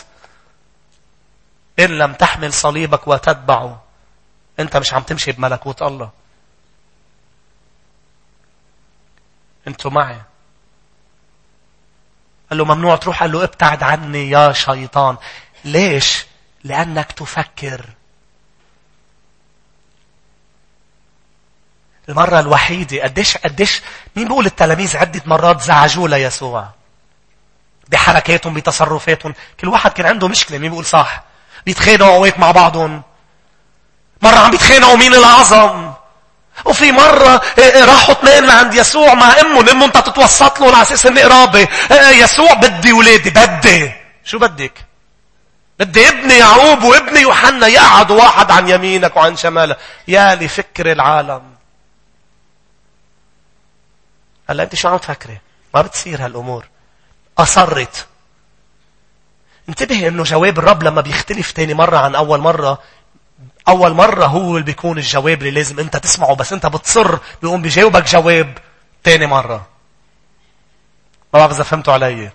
إن لم تحمل صليبك وتتبعه أنت مش عم تمشي بملكوت الله. أنتوا معي. قال له ممنوع تروح، قال له ابتعد عني يا شيطان. ليش؟ لأنك تفكر. المرة الوحيدة قديش قديش مين بيقول التلاميذ عدة مرات زعجوا ليسوع بحركاتهم بتصرفاتهم، كل واحد كان عنده مشكلة. مين بيقول صح؟ بيتخانقوا اوقات مع بعضهم، مرة عم بيتخانقوا مين الأعظم، وفي مرة راحوا اثنين لعند يسوع مع امهم، امهم انت تتوسط له على اساس اني قرابة. يسوع بدي ولادي، بدي شو بدك؟ بدي ابني يعقوب وابني يوحنا يقعدوا واحد عن يمينك وعن شمالك. يا لفكر العالم. هلا انت شو عم تفكري؟ ما بتصير هالامور. اصرت. انتبه انه جواب الرب لما بيختلف تاني مرة عن اول مرة، اول مرة هو اللي بيكون الجواب اللي لازم انت تسمعه، بس انت بتصر بيقوم بيجاوبك جواب تاني مرة. ما بعرف اذا فهمتوا علي.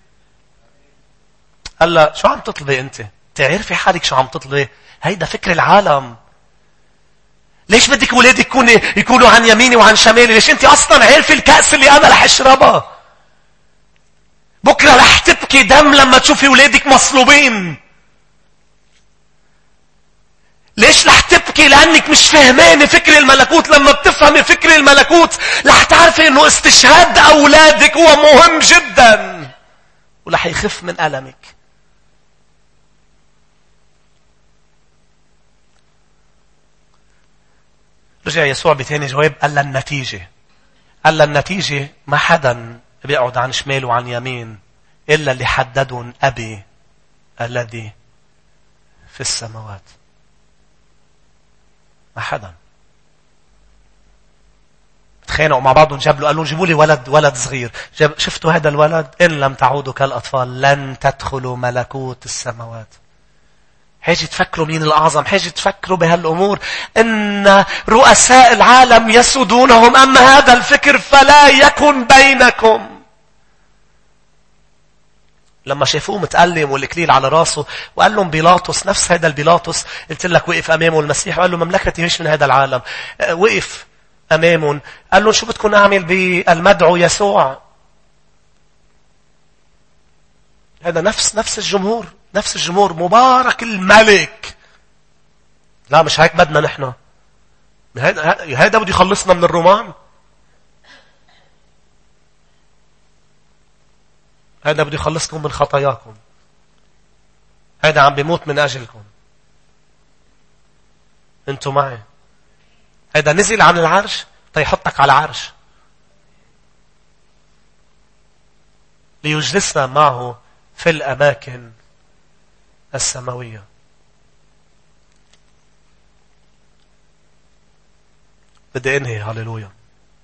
هلا شو عم تطلبي انت؟ تعرفي حالك شو عم تطلبي؟ هيدا فكر العالم. ليش بدك ولادك يكونوا يكونوا عن يميني وعن شمالي؟ ليش انت اصلا عارفه الكأس اللي انا رح اشربها؟ بكره رح تبكي دم لما تشوفي ولادك مصلوبين. ليش رح تبكي؟ لانك مش فهمانه فكر الملكوت. لما بتفهمي فكر الملكوت رح تعرفي انه استشهاد اولادك هو مهم جدا، ورح يخف من ألمك. رجع يسوع بتاني جواب، قال لها النتيجة. قال لها النتيجة ما حدا بيقعد عن شمال وعن يمين إلا اللي حددهم أبي الذي في السماوات. ما حدا. تخانقوا مع بعضهم، جاب له قال لهم جيبوا لي ولد ولد صغير. جاب شفتوا هذا الولد؟ إن لم تعودوا كالأطفال لن تدخلوا ملكوت السماوات. حاجة تفكروا مين الأعظم، حاجة تفكروا بهالأمور. إن رؤساء العالم يسودونهم، أما هذا الفكر فلا يكن بينكم. لما شافوه متألم والإكليل على راسه، وقال لهم بيلاطس، نفس هذا البيلاطس قلت لك وقف أمامه المسيح وقال له مملكتي مش من هذا العالم. وقف أمامهم قال لهم شو بدكم أعمل بالمدعو يسوع؟ هذا نفس نفس الجمهور، نفس الجمهور. مبارك الملك. لا مش هيك بدنا نحن. هذا بده يخلصنا من الرومان. هذا بده يخلصكم من خطاياكم. هذا عم بيموت من أجلكم. أنتوا معي. هذا نزل عن العرش تيحطك على العرش ليجلسنا معه في الأماكن السماوية. بدي انهي. هاليلويا.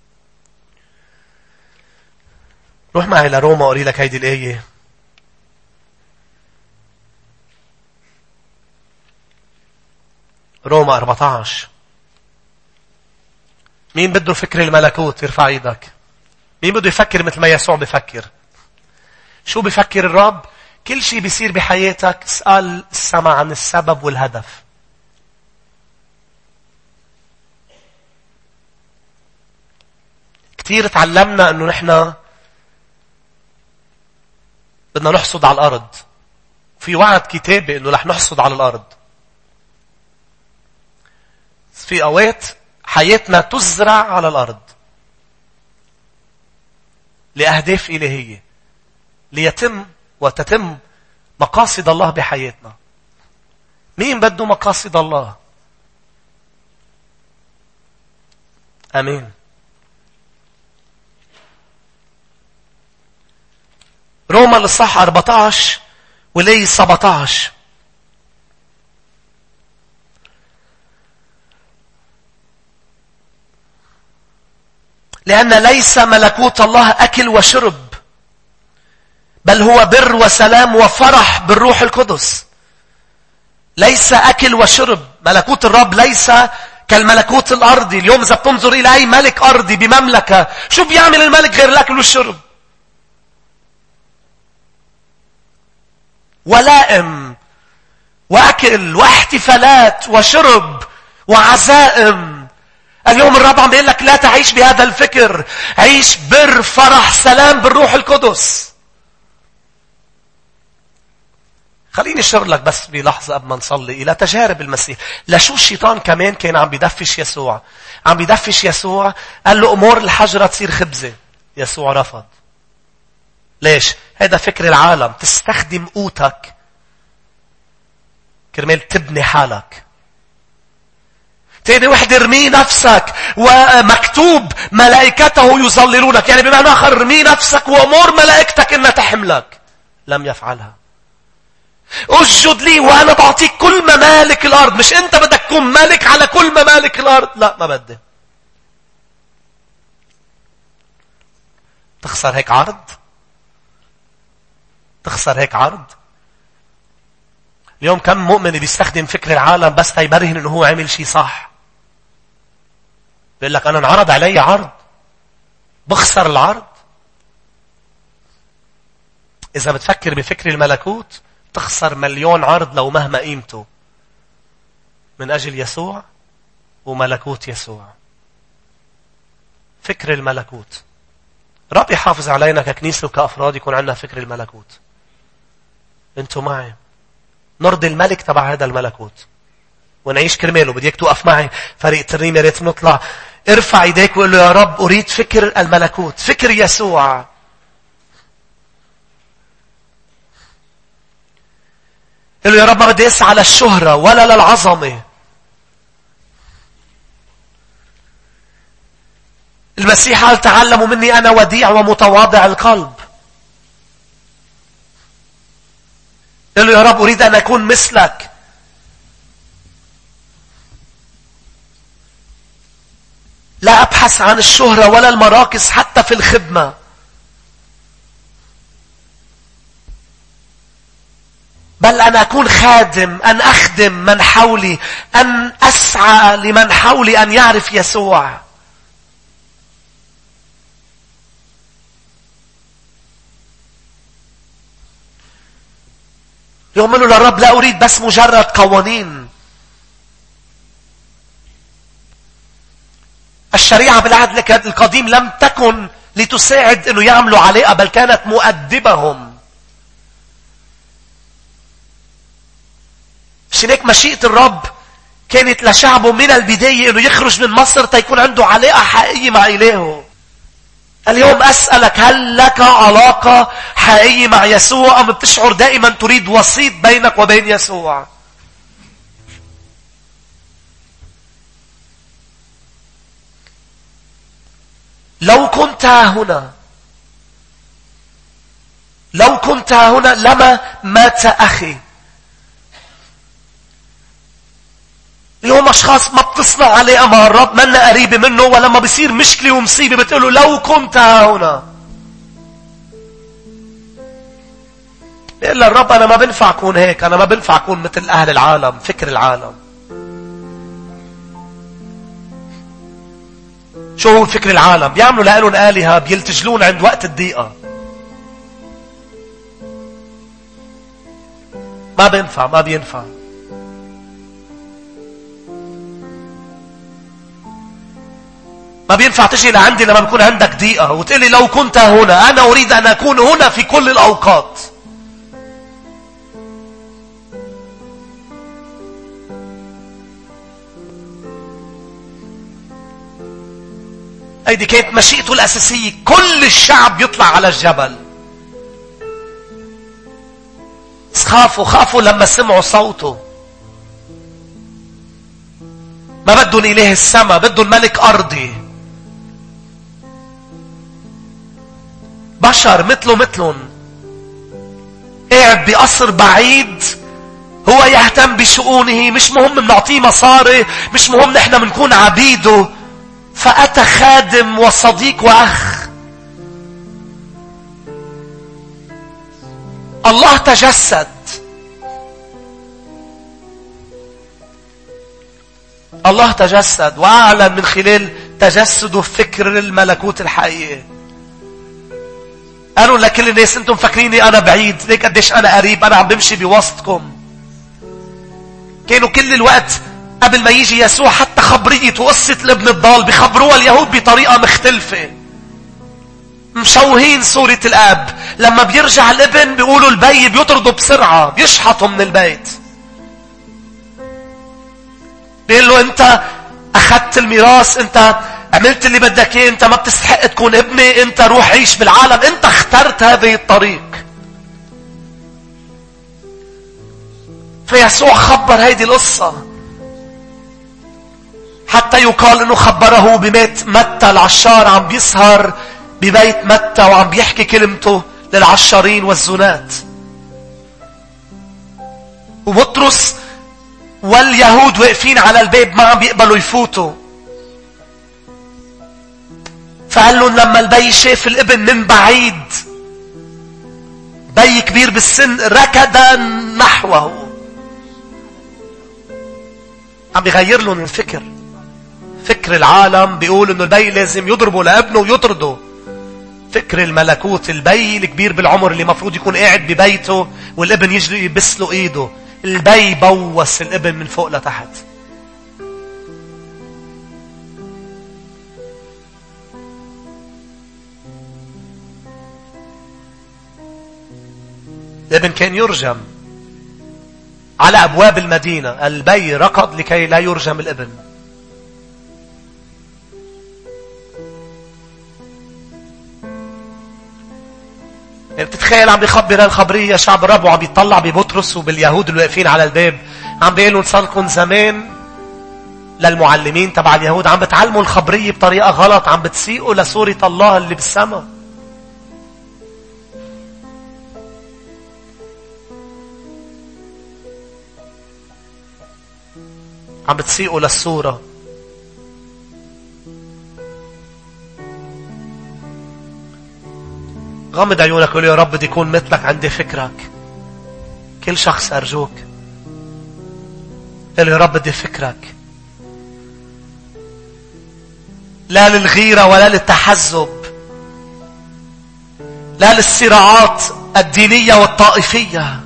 روح معي لروما أقري لك هيدي الآية. روما أربعة عشر. مين بده فكر الملكوت يرفع ايدك؟ مين بده يفكر مثل ما يسوع بفكر؟ شو بفكر الرب؟ كل شيء بيصير بحياتك اسأل السماء عن السبب والهدف. كثير تعلمنا انه نحن بدنا نحصد على الارض. في وعد كتابي انه رح نحصد على الارض. في اوقات حياتنا تزرع على الارض لاهداف الهيه ليتم وتتم مقاصد الله بحياتنا. مين بده مقاصد الله؟ امين. روما الإصحاح أربعة عشر ولي سبعة عشر. لأن ليس ملكوت الله أكل وشرب، بل هو بر وسلام وفرح بالروح القدس. ليس أكل وشرب. ملكوت الرب ليس كالملكوت الأرضي. اليوم إذا بتنظر إلى أي ملك أرضي بمملكة، شو بيعمل الملك غير الأكل والشرب؟ ولائم وأكل واحتفالات وشرب وعزائم. اليوم الرب عم بيقول لك لا تعيش بهذا الفكر. عيش بر فرح سلام بالروح القدس. خليني اشير لك بس بلحظة قبل ما نصلي إلى تجارب المسيح. لشو الشيطان كمان كان عم بيدفش يسوع؟ عم بيدفش يسوع. قال له أمور الحجرة تصير خبزة. يسوع رفض. ليش؟ هذا فكر العالم. تستخدم قوتك كرمال تبني حالك. تاني واحد ارمي نفسك ومكتوب ملائكته يظللونك. يعني بمعنى آخر ارمي نفسك وأمور ملائكتك إنها تحملك. لم يفعلها. اسجد لي وأنا بعطيك كل ممالك الأرض. مش أنت بدك تكون ملك على كل ممالك الأرض. لا، ما بدي. تخسر هيك عرض؟ تخسر هيك عرض؟ اليوم كم مؤمن بيستخدم فكر العالم بس تيبرهن انه هو عمل شيء صح. بيقول لك انا انعرض علي عرض، بخسر العرض. اذا بتفكر بفكر الملكوت تخسر مليون عرض لو مهما قيمته من اجل يسوع وملكوت يسوع. فكر الملكوت. رب يحافظ علينا ككنيسة وكأفراد يكون عندنا فكر الملكوت. انتوا معي. نرضي الملك تبع هذا الملكوت ونعيش كرماله. بديك توقف معي فريق ترنيم. يا ريت نطلع. ارفع ايديك وقول له يا رب اريد فكر الملكوت، فكر يسوع. قل له يا رب ما بدي اسعى للشهرة ولا للعظمة. المسيح قال تعلموا مني أنا وديع ومتواضع القلب. قل له يا رب أريد أن أكون مثلك. لا أبحث عن الشهرة ولا المراكز حتى في الخدمة. بل أن أكون خادم، أن أخدم من حولي، أن أسعى لمن حولي أن يعرف يسوع. يؤمنوا للرب لا أريد بس مجرد قوانين. الشريعة بالعهد القديم لم تكن لتساعد أنه يعملوا علاقة، بل كانت مؤدبهم. عشان هيك مشيئة الرب كانت لشعبه من البداية أنه يخرج من مصر تيكون عنده علاقة حقيقية مع إلهه. اليوم أسألك، هل لك علاقة حقيقية مع يسوع أم بتشعر دائما تريد وسيط بينك وبين يسوع؟ لو كنت هنا لو كنت هنا لما مات أخي. اليوم أشخاص ما بتصنع عليه أمر الرب، منا قريبة منه، ولما بيصير مشكلة ومصيبة بتقوله لو كنت هنا. بيقول الرب أنا ما بنفع أكون هيك، أنا ما بنفع أكون مثل أهل العالم، فكر العالم. شو هو فكر العالم؟ بيعملوا لهم آلهة، بيلتجلون عند وقت الضيقة. ما بينفع، ما بينفع. ما بينفع تجي لعندي لما بكون عندك ضيقة وتقولي لو كنت هنا. أنا أريد أن أكون هنا في كل الأوقات. هيدي كانت مشيئته الأساسية. كل الشعب يطلع على الجبل. خافوا خافوا لما سمعوا صوته. ما بدهم إله السماء، بدهم ملك أرضي. بشر مثله مثلهم، قاعد بقصر بعيد، هو يهتم بشؤونه، مش مهم نعطيه مصاري، مش مهم نحن بنكون عبيده. فأتى خادم وصديق وأخ. الله تجسد. الله تجسد وأعلن من خلال تجسده فكر الملكوت الحقيقي. قالوا لكل الناس انتم فاكريني انا بعيد، ليك قديش انا قريب، انا عم بمشي بوسطكم. كانوا كل الوقت قبل ما يجي يسوع حتى خبرية وقصة الابن الضال بيخبروها اليهود بطريقة مختلفة. مشوهين صورة الاب. لما بيرجع الابن بيقولوا البي بيطردوا بسرعة، بيشحطوا من البيت. بيقول له انت اخذت الميراث، انت عملت اللي بدك ايه، انت ما بتستحق تكون ابني، انت روح عيش بالعالم، انت اخترت هذه الطريق. فيسوع خبر هيدي القصة حتى يقال انه خبره ببيت متى. العشار عم بيسهر ببيت متى وعم بيحكي كلمته للعشارين والزنات. وبطرس واليهود واقفين على الباب ما عم بيقبلوا يفوتوا. فقال لهم لما البي شاف الابن من بعيد، بي كبير بالسن، ركض نحوه. عم بيغير لهم الفكر. فكر العالم بيقول انه البي لازم يضربه لابنه ويطرده. فكر الملكوت، البي الكبير بالعمر اللي مفروض يكون قاعد ببيته والابن يجي يبس له ايده، البي بوس الابن من فوق لتحت. الابن كان يرجم على أبواب المدينة. البي ركض لكي لا يرجم الابن. يعني بتتخيل عم بيخبر الخبرية شعب الرب وعم بيطلع ببطرس وباليهود اللي واقفين على الباب، عم بيقولوا صار لكم زمان للمعلمين تبع اليهود عم بتعلموا الخبرية بطريقة غلط، عم بتسيئوا لصورة الله اللي بالسماء. عم بتسيئوا للصورة. غمض عيونك وقول يا رب بدي يكون مثلك، عندي فكرك. كل شخص أرجوك قل يا رب بدي فكرك، لا للغيرة ولا للتحزب، لا للصراعات الدينية والطائفية،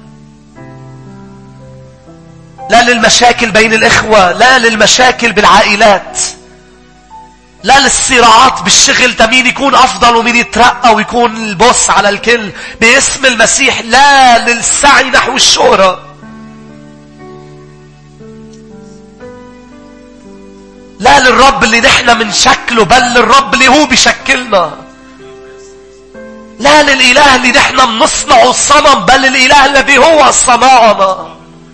لا للمشاكل بين الإخوة، لا للمشاكل بالعائلات، لا للصراعات بالشغل تمين يكون أفضل ومين يترقى ويكون البوس على الكل باسم المسيح، لا للسعي نحو الشهرة، لا للرب اللي نحن من شكله، بل للرب اللي هو بشكلنا. لا للإله اللي نحن بنصنعه الصنم، بل الإله الذي هو صنعنا.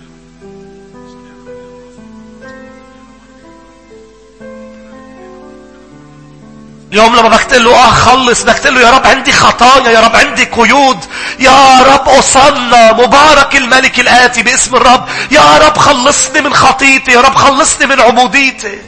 اليوم لما بكتب له اه خلص، بكتب له يا رب عندي خطايا، يا رب عندي قيود، يا رب أصلنا مبارك الملك الآتي باسم الرب، يا رب خلصني من خطيتي، يا رب خلصني من عبوديتي.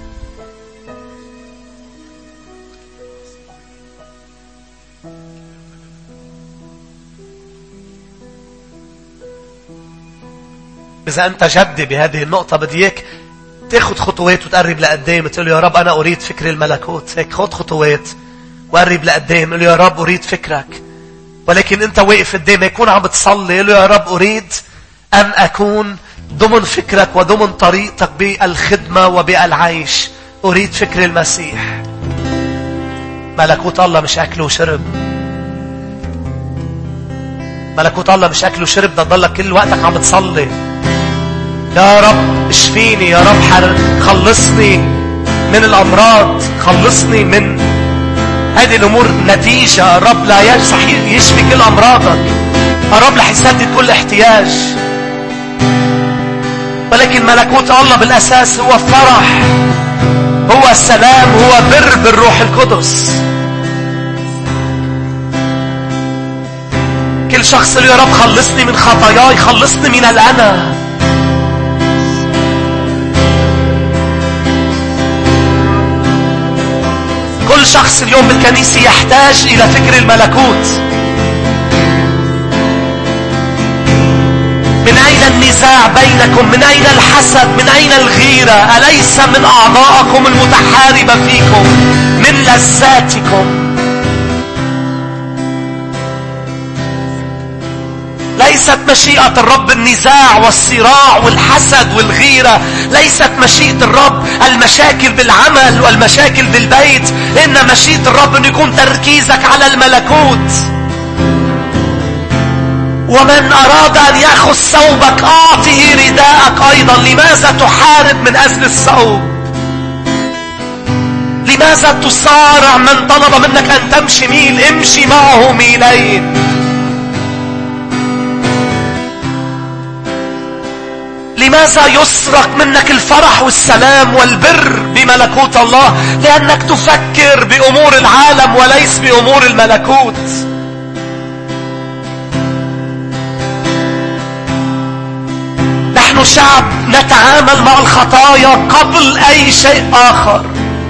إذا أنت جدي بهذه النقطة بدي إياك تاخد خطوات وتقرب لقدام، تقول يا رب أنا أريد فكر الملكوت. هيك خد خطوات وقرب لقدام، قل يا رب أريد فكرك. ولكن أنت واقف قدام يكون عم بتصلي، قل يا رب أريد أن أكون ضمن فكرك وضمن طريقتك بالخدمة وبالعيش. أريد فكر المسيح. ملكوت الله مش أكل وشرب. ملكوت الله مش أكل وشرب. بدك تضلك كل وقتك عم بتصلي يا رب اشفيني، يا رب حر... خلصني من الأمراض، خلصني من هذه الأمور. نتيجة رب لا يستحيل يشفي كل أمراضك، رب رح يسدد كل احتياج. ولكن ملكوت الله بالأساس هو فرح، هو السلام، هو بر بالروح القدس. كل شخص اللي يا رب خلصني من خطاياي، خلصني من الأنا. كل شخص اليوم بالكنيسة يحتاج إلى فكر الملكوت. من أين النزاع بينكم؟ من أين الحسد؟ من أين الغيرة؟ أليس من أعضائكم المتحاربة فيكم، من لذاتكم؟ ليست مشيئة الرب النزاع والصراع والحسد والغيرة. ليست مشيئة الرب المشاكل بالعمل والمشاكل بالبيت. إن مشيئة الرب أن يكون تركيزك على الملكوت. ومن أراد أن يأخذ ثوبك أعطه رداءك أيضا. لماذا تحارب من أجل الثوب؟ لماذا تصارع من طلب منك أن تمشي ميل؟ امشي معه ميلين. لماذا يسرق منك الفرح والسلام والبر بملكوت الله؟ لأنك تفكر بأمور العالم وليس بأمور الملكوت. نحن شعب نتعامل مع الخطايا قبل أي شيء آخر.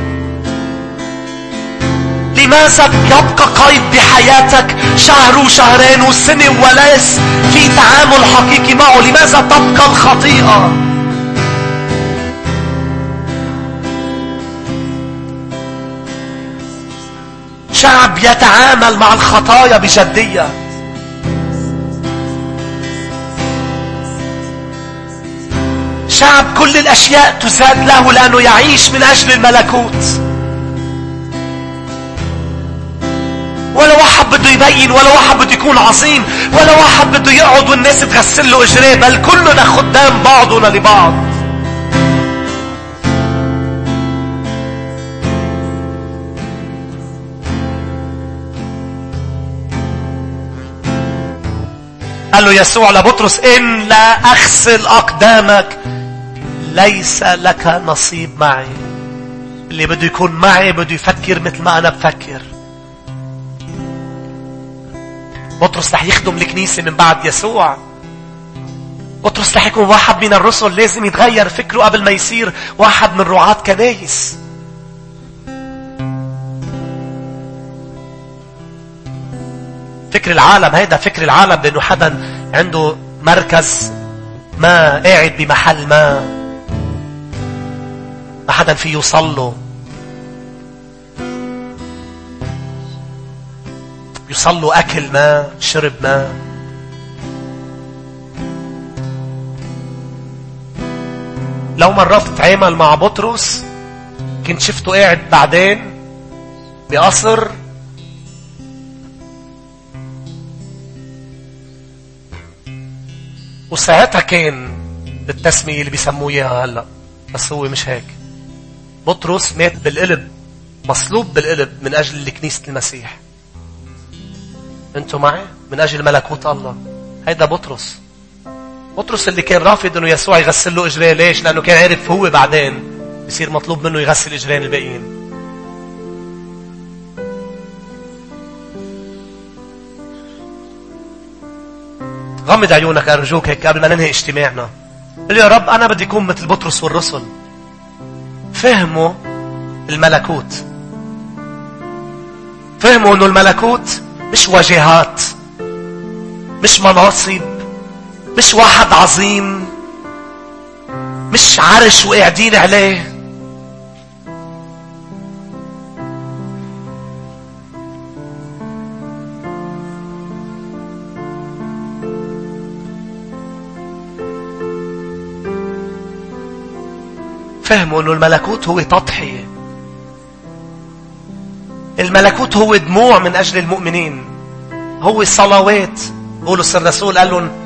لماذا يبقى قيد بحياتك شهر وشهرين وسنة وليس في تعامل حقيقي معه؟ لماذا تبقى الخطيئة؟ شعب يتعامل مع الخطايا بجدية. شعب كل الأشياء تزاد له لأنه يعيش من أجل الملكوت. ولا واحد بده يبين، ولا واحد بده يكون عظيم، ولا واحد بده يقعد والناس تغسل له اجريه، بل كلنا خدام بعضنا لبعض. قال له يسوع لبطرس إن لا أغسل أقدامك ليس لك نصيب معي. اللي بده يكون معي بده يفكر مثل ما أنا بفكر. بطرس رح يخدم الكنيسة من بعد يسوع. بطرس رح يكون واحد من الرسل. لازم يتغير فكره قبل ما يصير واحد من رعاة كنايس. فكر العالم هيدا فكر العالم، لأنه حدا عنده مركز ما، قاعد بمحل ما، ما حدا فيه يوصل له، يوصل له أكل ما، شرب ما. لو مرات تتعامل مع بطرس كنت شفته قاعد بعدين بقصر وساعتها كان بالتسمية اللي بيسموه اياها هلا، بس هو مش هيك. بطرس مات بالقلب، مصلوب بالقلب من أجل كنيسة المسيح. أنتوا معي؟ من أجل ملكوت الله. هيدا بطرس. بطرس اللي كان رافض أنه يسوع يغسل له إجريه. ليش؟ لأنه كان عارف هو بعدين يصير مطلوب منه يغسل إجرين الباقيين. غمض عيونك أرجوك هيك قبل ما ننهي اجتماعنا. قل يا رب أنا بدي أكون مثل بطرس والرسل. فهموا الملكوت. فهموا أنه الملكوت مش واجهات، مش مناصب، مش واحد عظيم، مش عرش وقاعدين عليه. فهموا أنه الملكوت هو تضحية. الملكوت هو دموع من أجل المؤمنين، هو صلوات. بولس الرسول قال لهم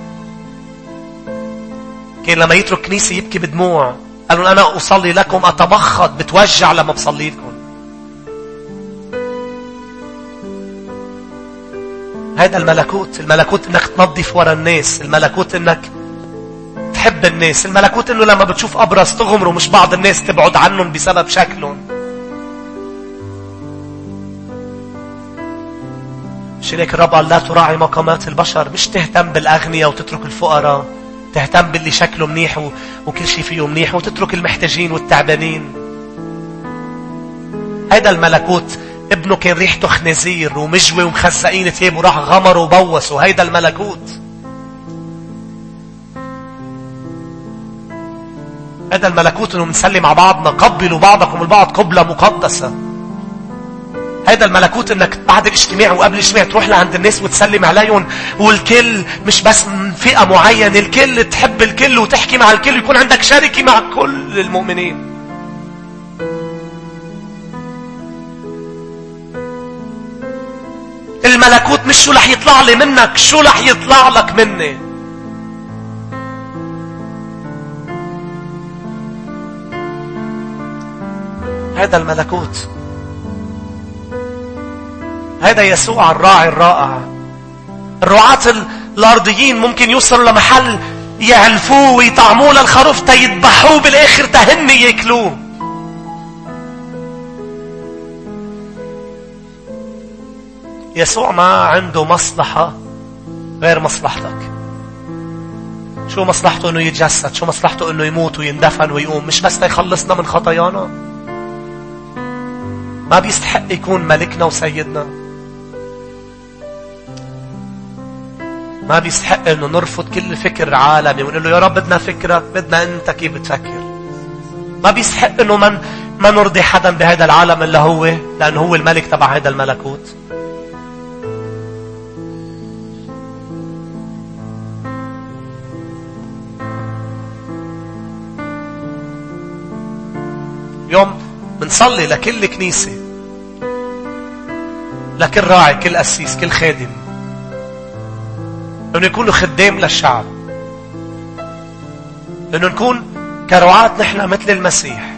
كان لما يترك كنيسة يبكي بدموع، قال لهم أنا أصلي لكم أتبخض، بتوجع لما بصلي لكم. هذا الملكوت. الملكوت انك تنظف ورا الناس. الملكوت انك تحب الناس. الملكوت انه لما بتشوف أبرص تغمره، مش بعض الناس تبعد عنهم بسبب شكلهم. مش هيك الرب قال لا تراعي مقامات البشر. مش تهتم بالأغنياء وتترك الفقراء، تهتم باللي شكله منيح و... وكل شيء فيه منيح، وتترك المحتاجين والتعبانين. هذا الملكوت. ابنه كان ريحته خنزير ومجوي ومخزقين ثياب وراح غمر وبوس. وهيدا الملكوت. هذا الملكوت انه منسلي مع بعضنا. قبلوا بعضكم البعض قبلة مقدسة. هذا الملكوت انك بعد الاجتماع وقبل الاجتماع تروح لعند الناس وتسلم عليهم، والكل مش بس من فئة معينة، الكل تحب الكل وتحكي مع الكل، يكون عندك شركة مع كل المؤمنين. الملكوت مش شو رح يطلع لي منك، شو رح يطلع لك مني. هذا الملكوت. هذا يسوع الراعي الرائع. الرعاة الأرضيين ممكن يوصلوا لمحل يعلفوه ويطعموه للخروف تيذبحوه بالآخر تهن يأكلوه. يسوع ما عنده مصلحة غير مصلحتك. شو مصلحته انه يتجسد؟ شو مصلحته انه يموت ويندفن ويقوم؟ مش بس يخلصنا من خطايانا. ما بيستحق يكون ملكنا وسيدنا. ما بيستحق انه نرفض كل فكر عالمي ونقول له يا رب بدنا فكرك، بدنا انت كيف بتفكر. ما بيستحق انه من ما نرضي حدا بهذا العالم الا هو، لانه هو الملك تبع هذا الملكوت. اليوم بنصلي لكل كنيسة، لكل راعي، كل قسيس، كل خادم، انه يكونوا خدام للشعب، انه نكون كرعاة نحن مثل المسيح.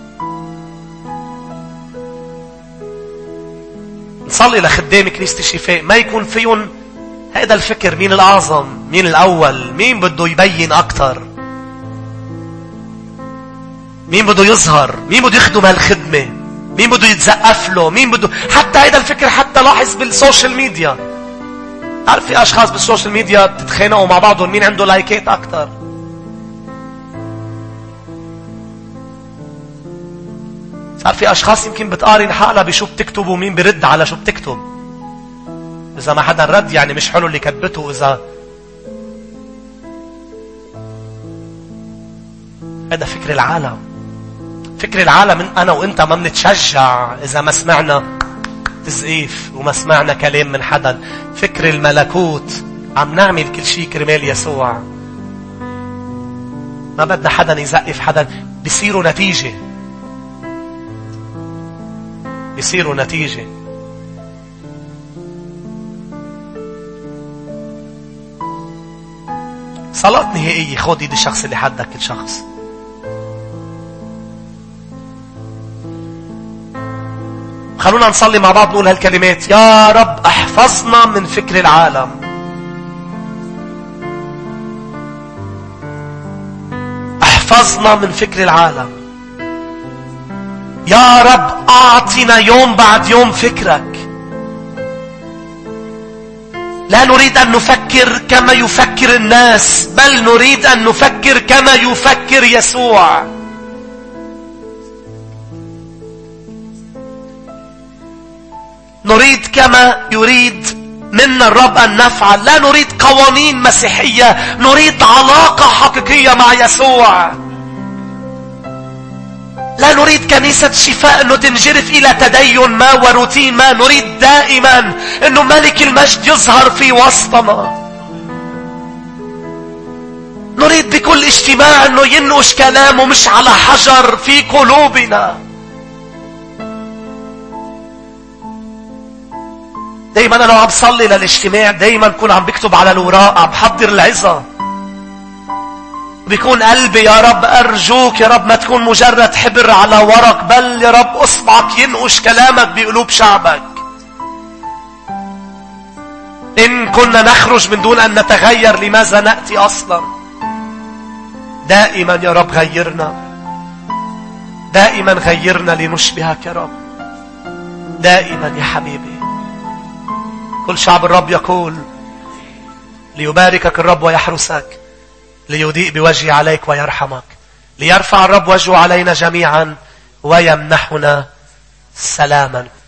نصلي لخدام كنيسة الشفاء ما يكون فيهم هذا الفكر مين الأعظم، مين الأول، مين بده يبين أكتر، مين بده يظهر، مين بده يخدم هالخدمة، مين بده يتزقف له، مين بده. حتى هذا الفكر حتى لاحظ بالسوشيال ميديا. عارف في أشخاص بالسوشيال ميديا بتتخانقوا مع بعضهم مين عنده لايكات أكتر. صار في أشخاص يمكن بتقارن حالها بشو بتكتب ومين برد على شو بتكتب. إذا ما حدا رد يعني مش حلو اللي كتبته. إذا هذا فكر العالم. فكر العالم إن أنا وإنت ما بنتشجع إذا ما سمعنا تزقيف وما سمعنا كلام من حدا. فكر الملكوت عم نعمل كل شيء كرمال يسوع. ما بدنا حدا يزقف حدا. بيصيروا نتيجة. بيصيروا نتيجة. صلاة نهائية. خد ايد الشخص اللي حدك. كل شخص خلونا نصلي مع بعض نقول هالكلمات. يا رب احفظنا من فكر العالم. احفظنا من فكر العالم. يا رب اعطنا يوم بعد يوم فكرك. لا نريد أن نفكر كما يفكر الناس، بل نريد أن نفكر كما يفكر يسوع. نريد كما يريد منا الرب أن نفعل. لا نريد قوانين مسيحية، نريد علاقة حقيقية مع يسوع. لا نريد كنيسة شفاء أنه تنجرف إلى تدين ما وروتين ما. نريد دائما أنه ملك المجد يظهر في وسطنا. نريد بكل اجتماع أنه ينقش كلامه مش على حجر في قلوبنا. دايما أنا عم صلي للاجتماع، دايما كون عم بكتب على الوراق، عم بحضر العظة، بيكون قلبي يا رب أرجوك يا رب ما تكون مجرد حبر على ورق، بل يا رب أصبعك ينقش كلامك بقلوب شعبك. إن كنا نخرج من دون أن نتغير لماذا نأتي أصلا؟ دائما يا رب غيرنا، دائما غيرنا لنشبهك يا رب، دائما يا حبيبي. كل شعب الرب يقول ليباركك الرب ويحرسك، ليضيء بوجهه عليك ويرحمك، ليرفع الرب وجهه علينا جميعا ويمنحنا سلاما.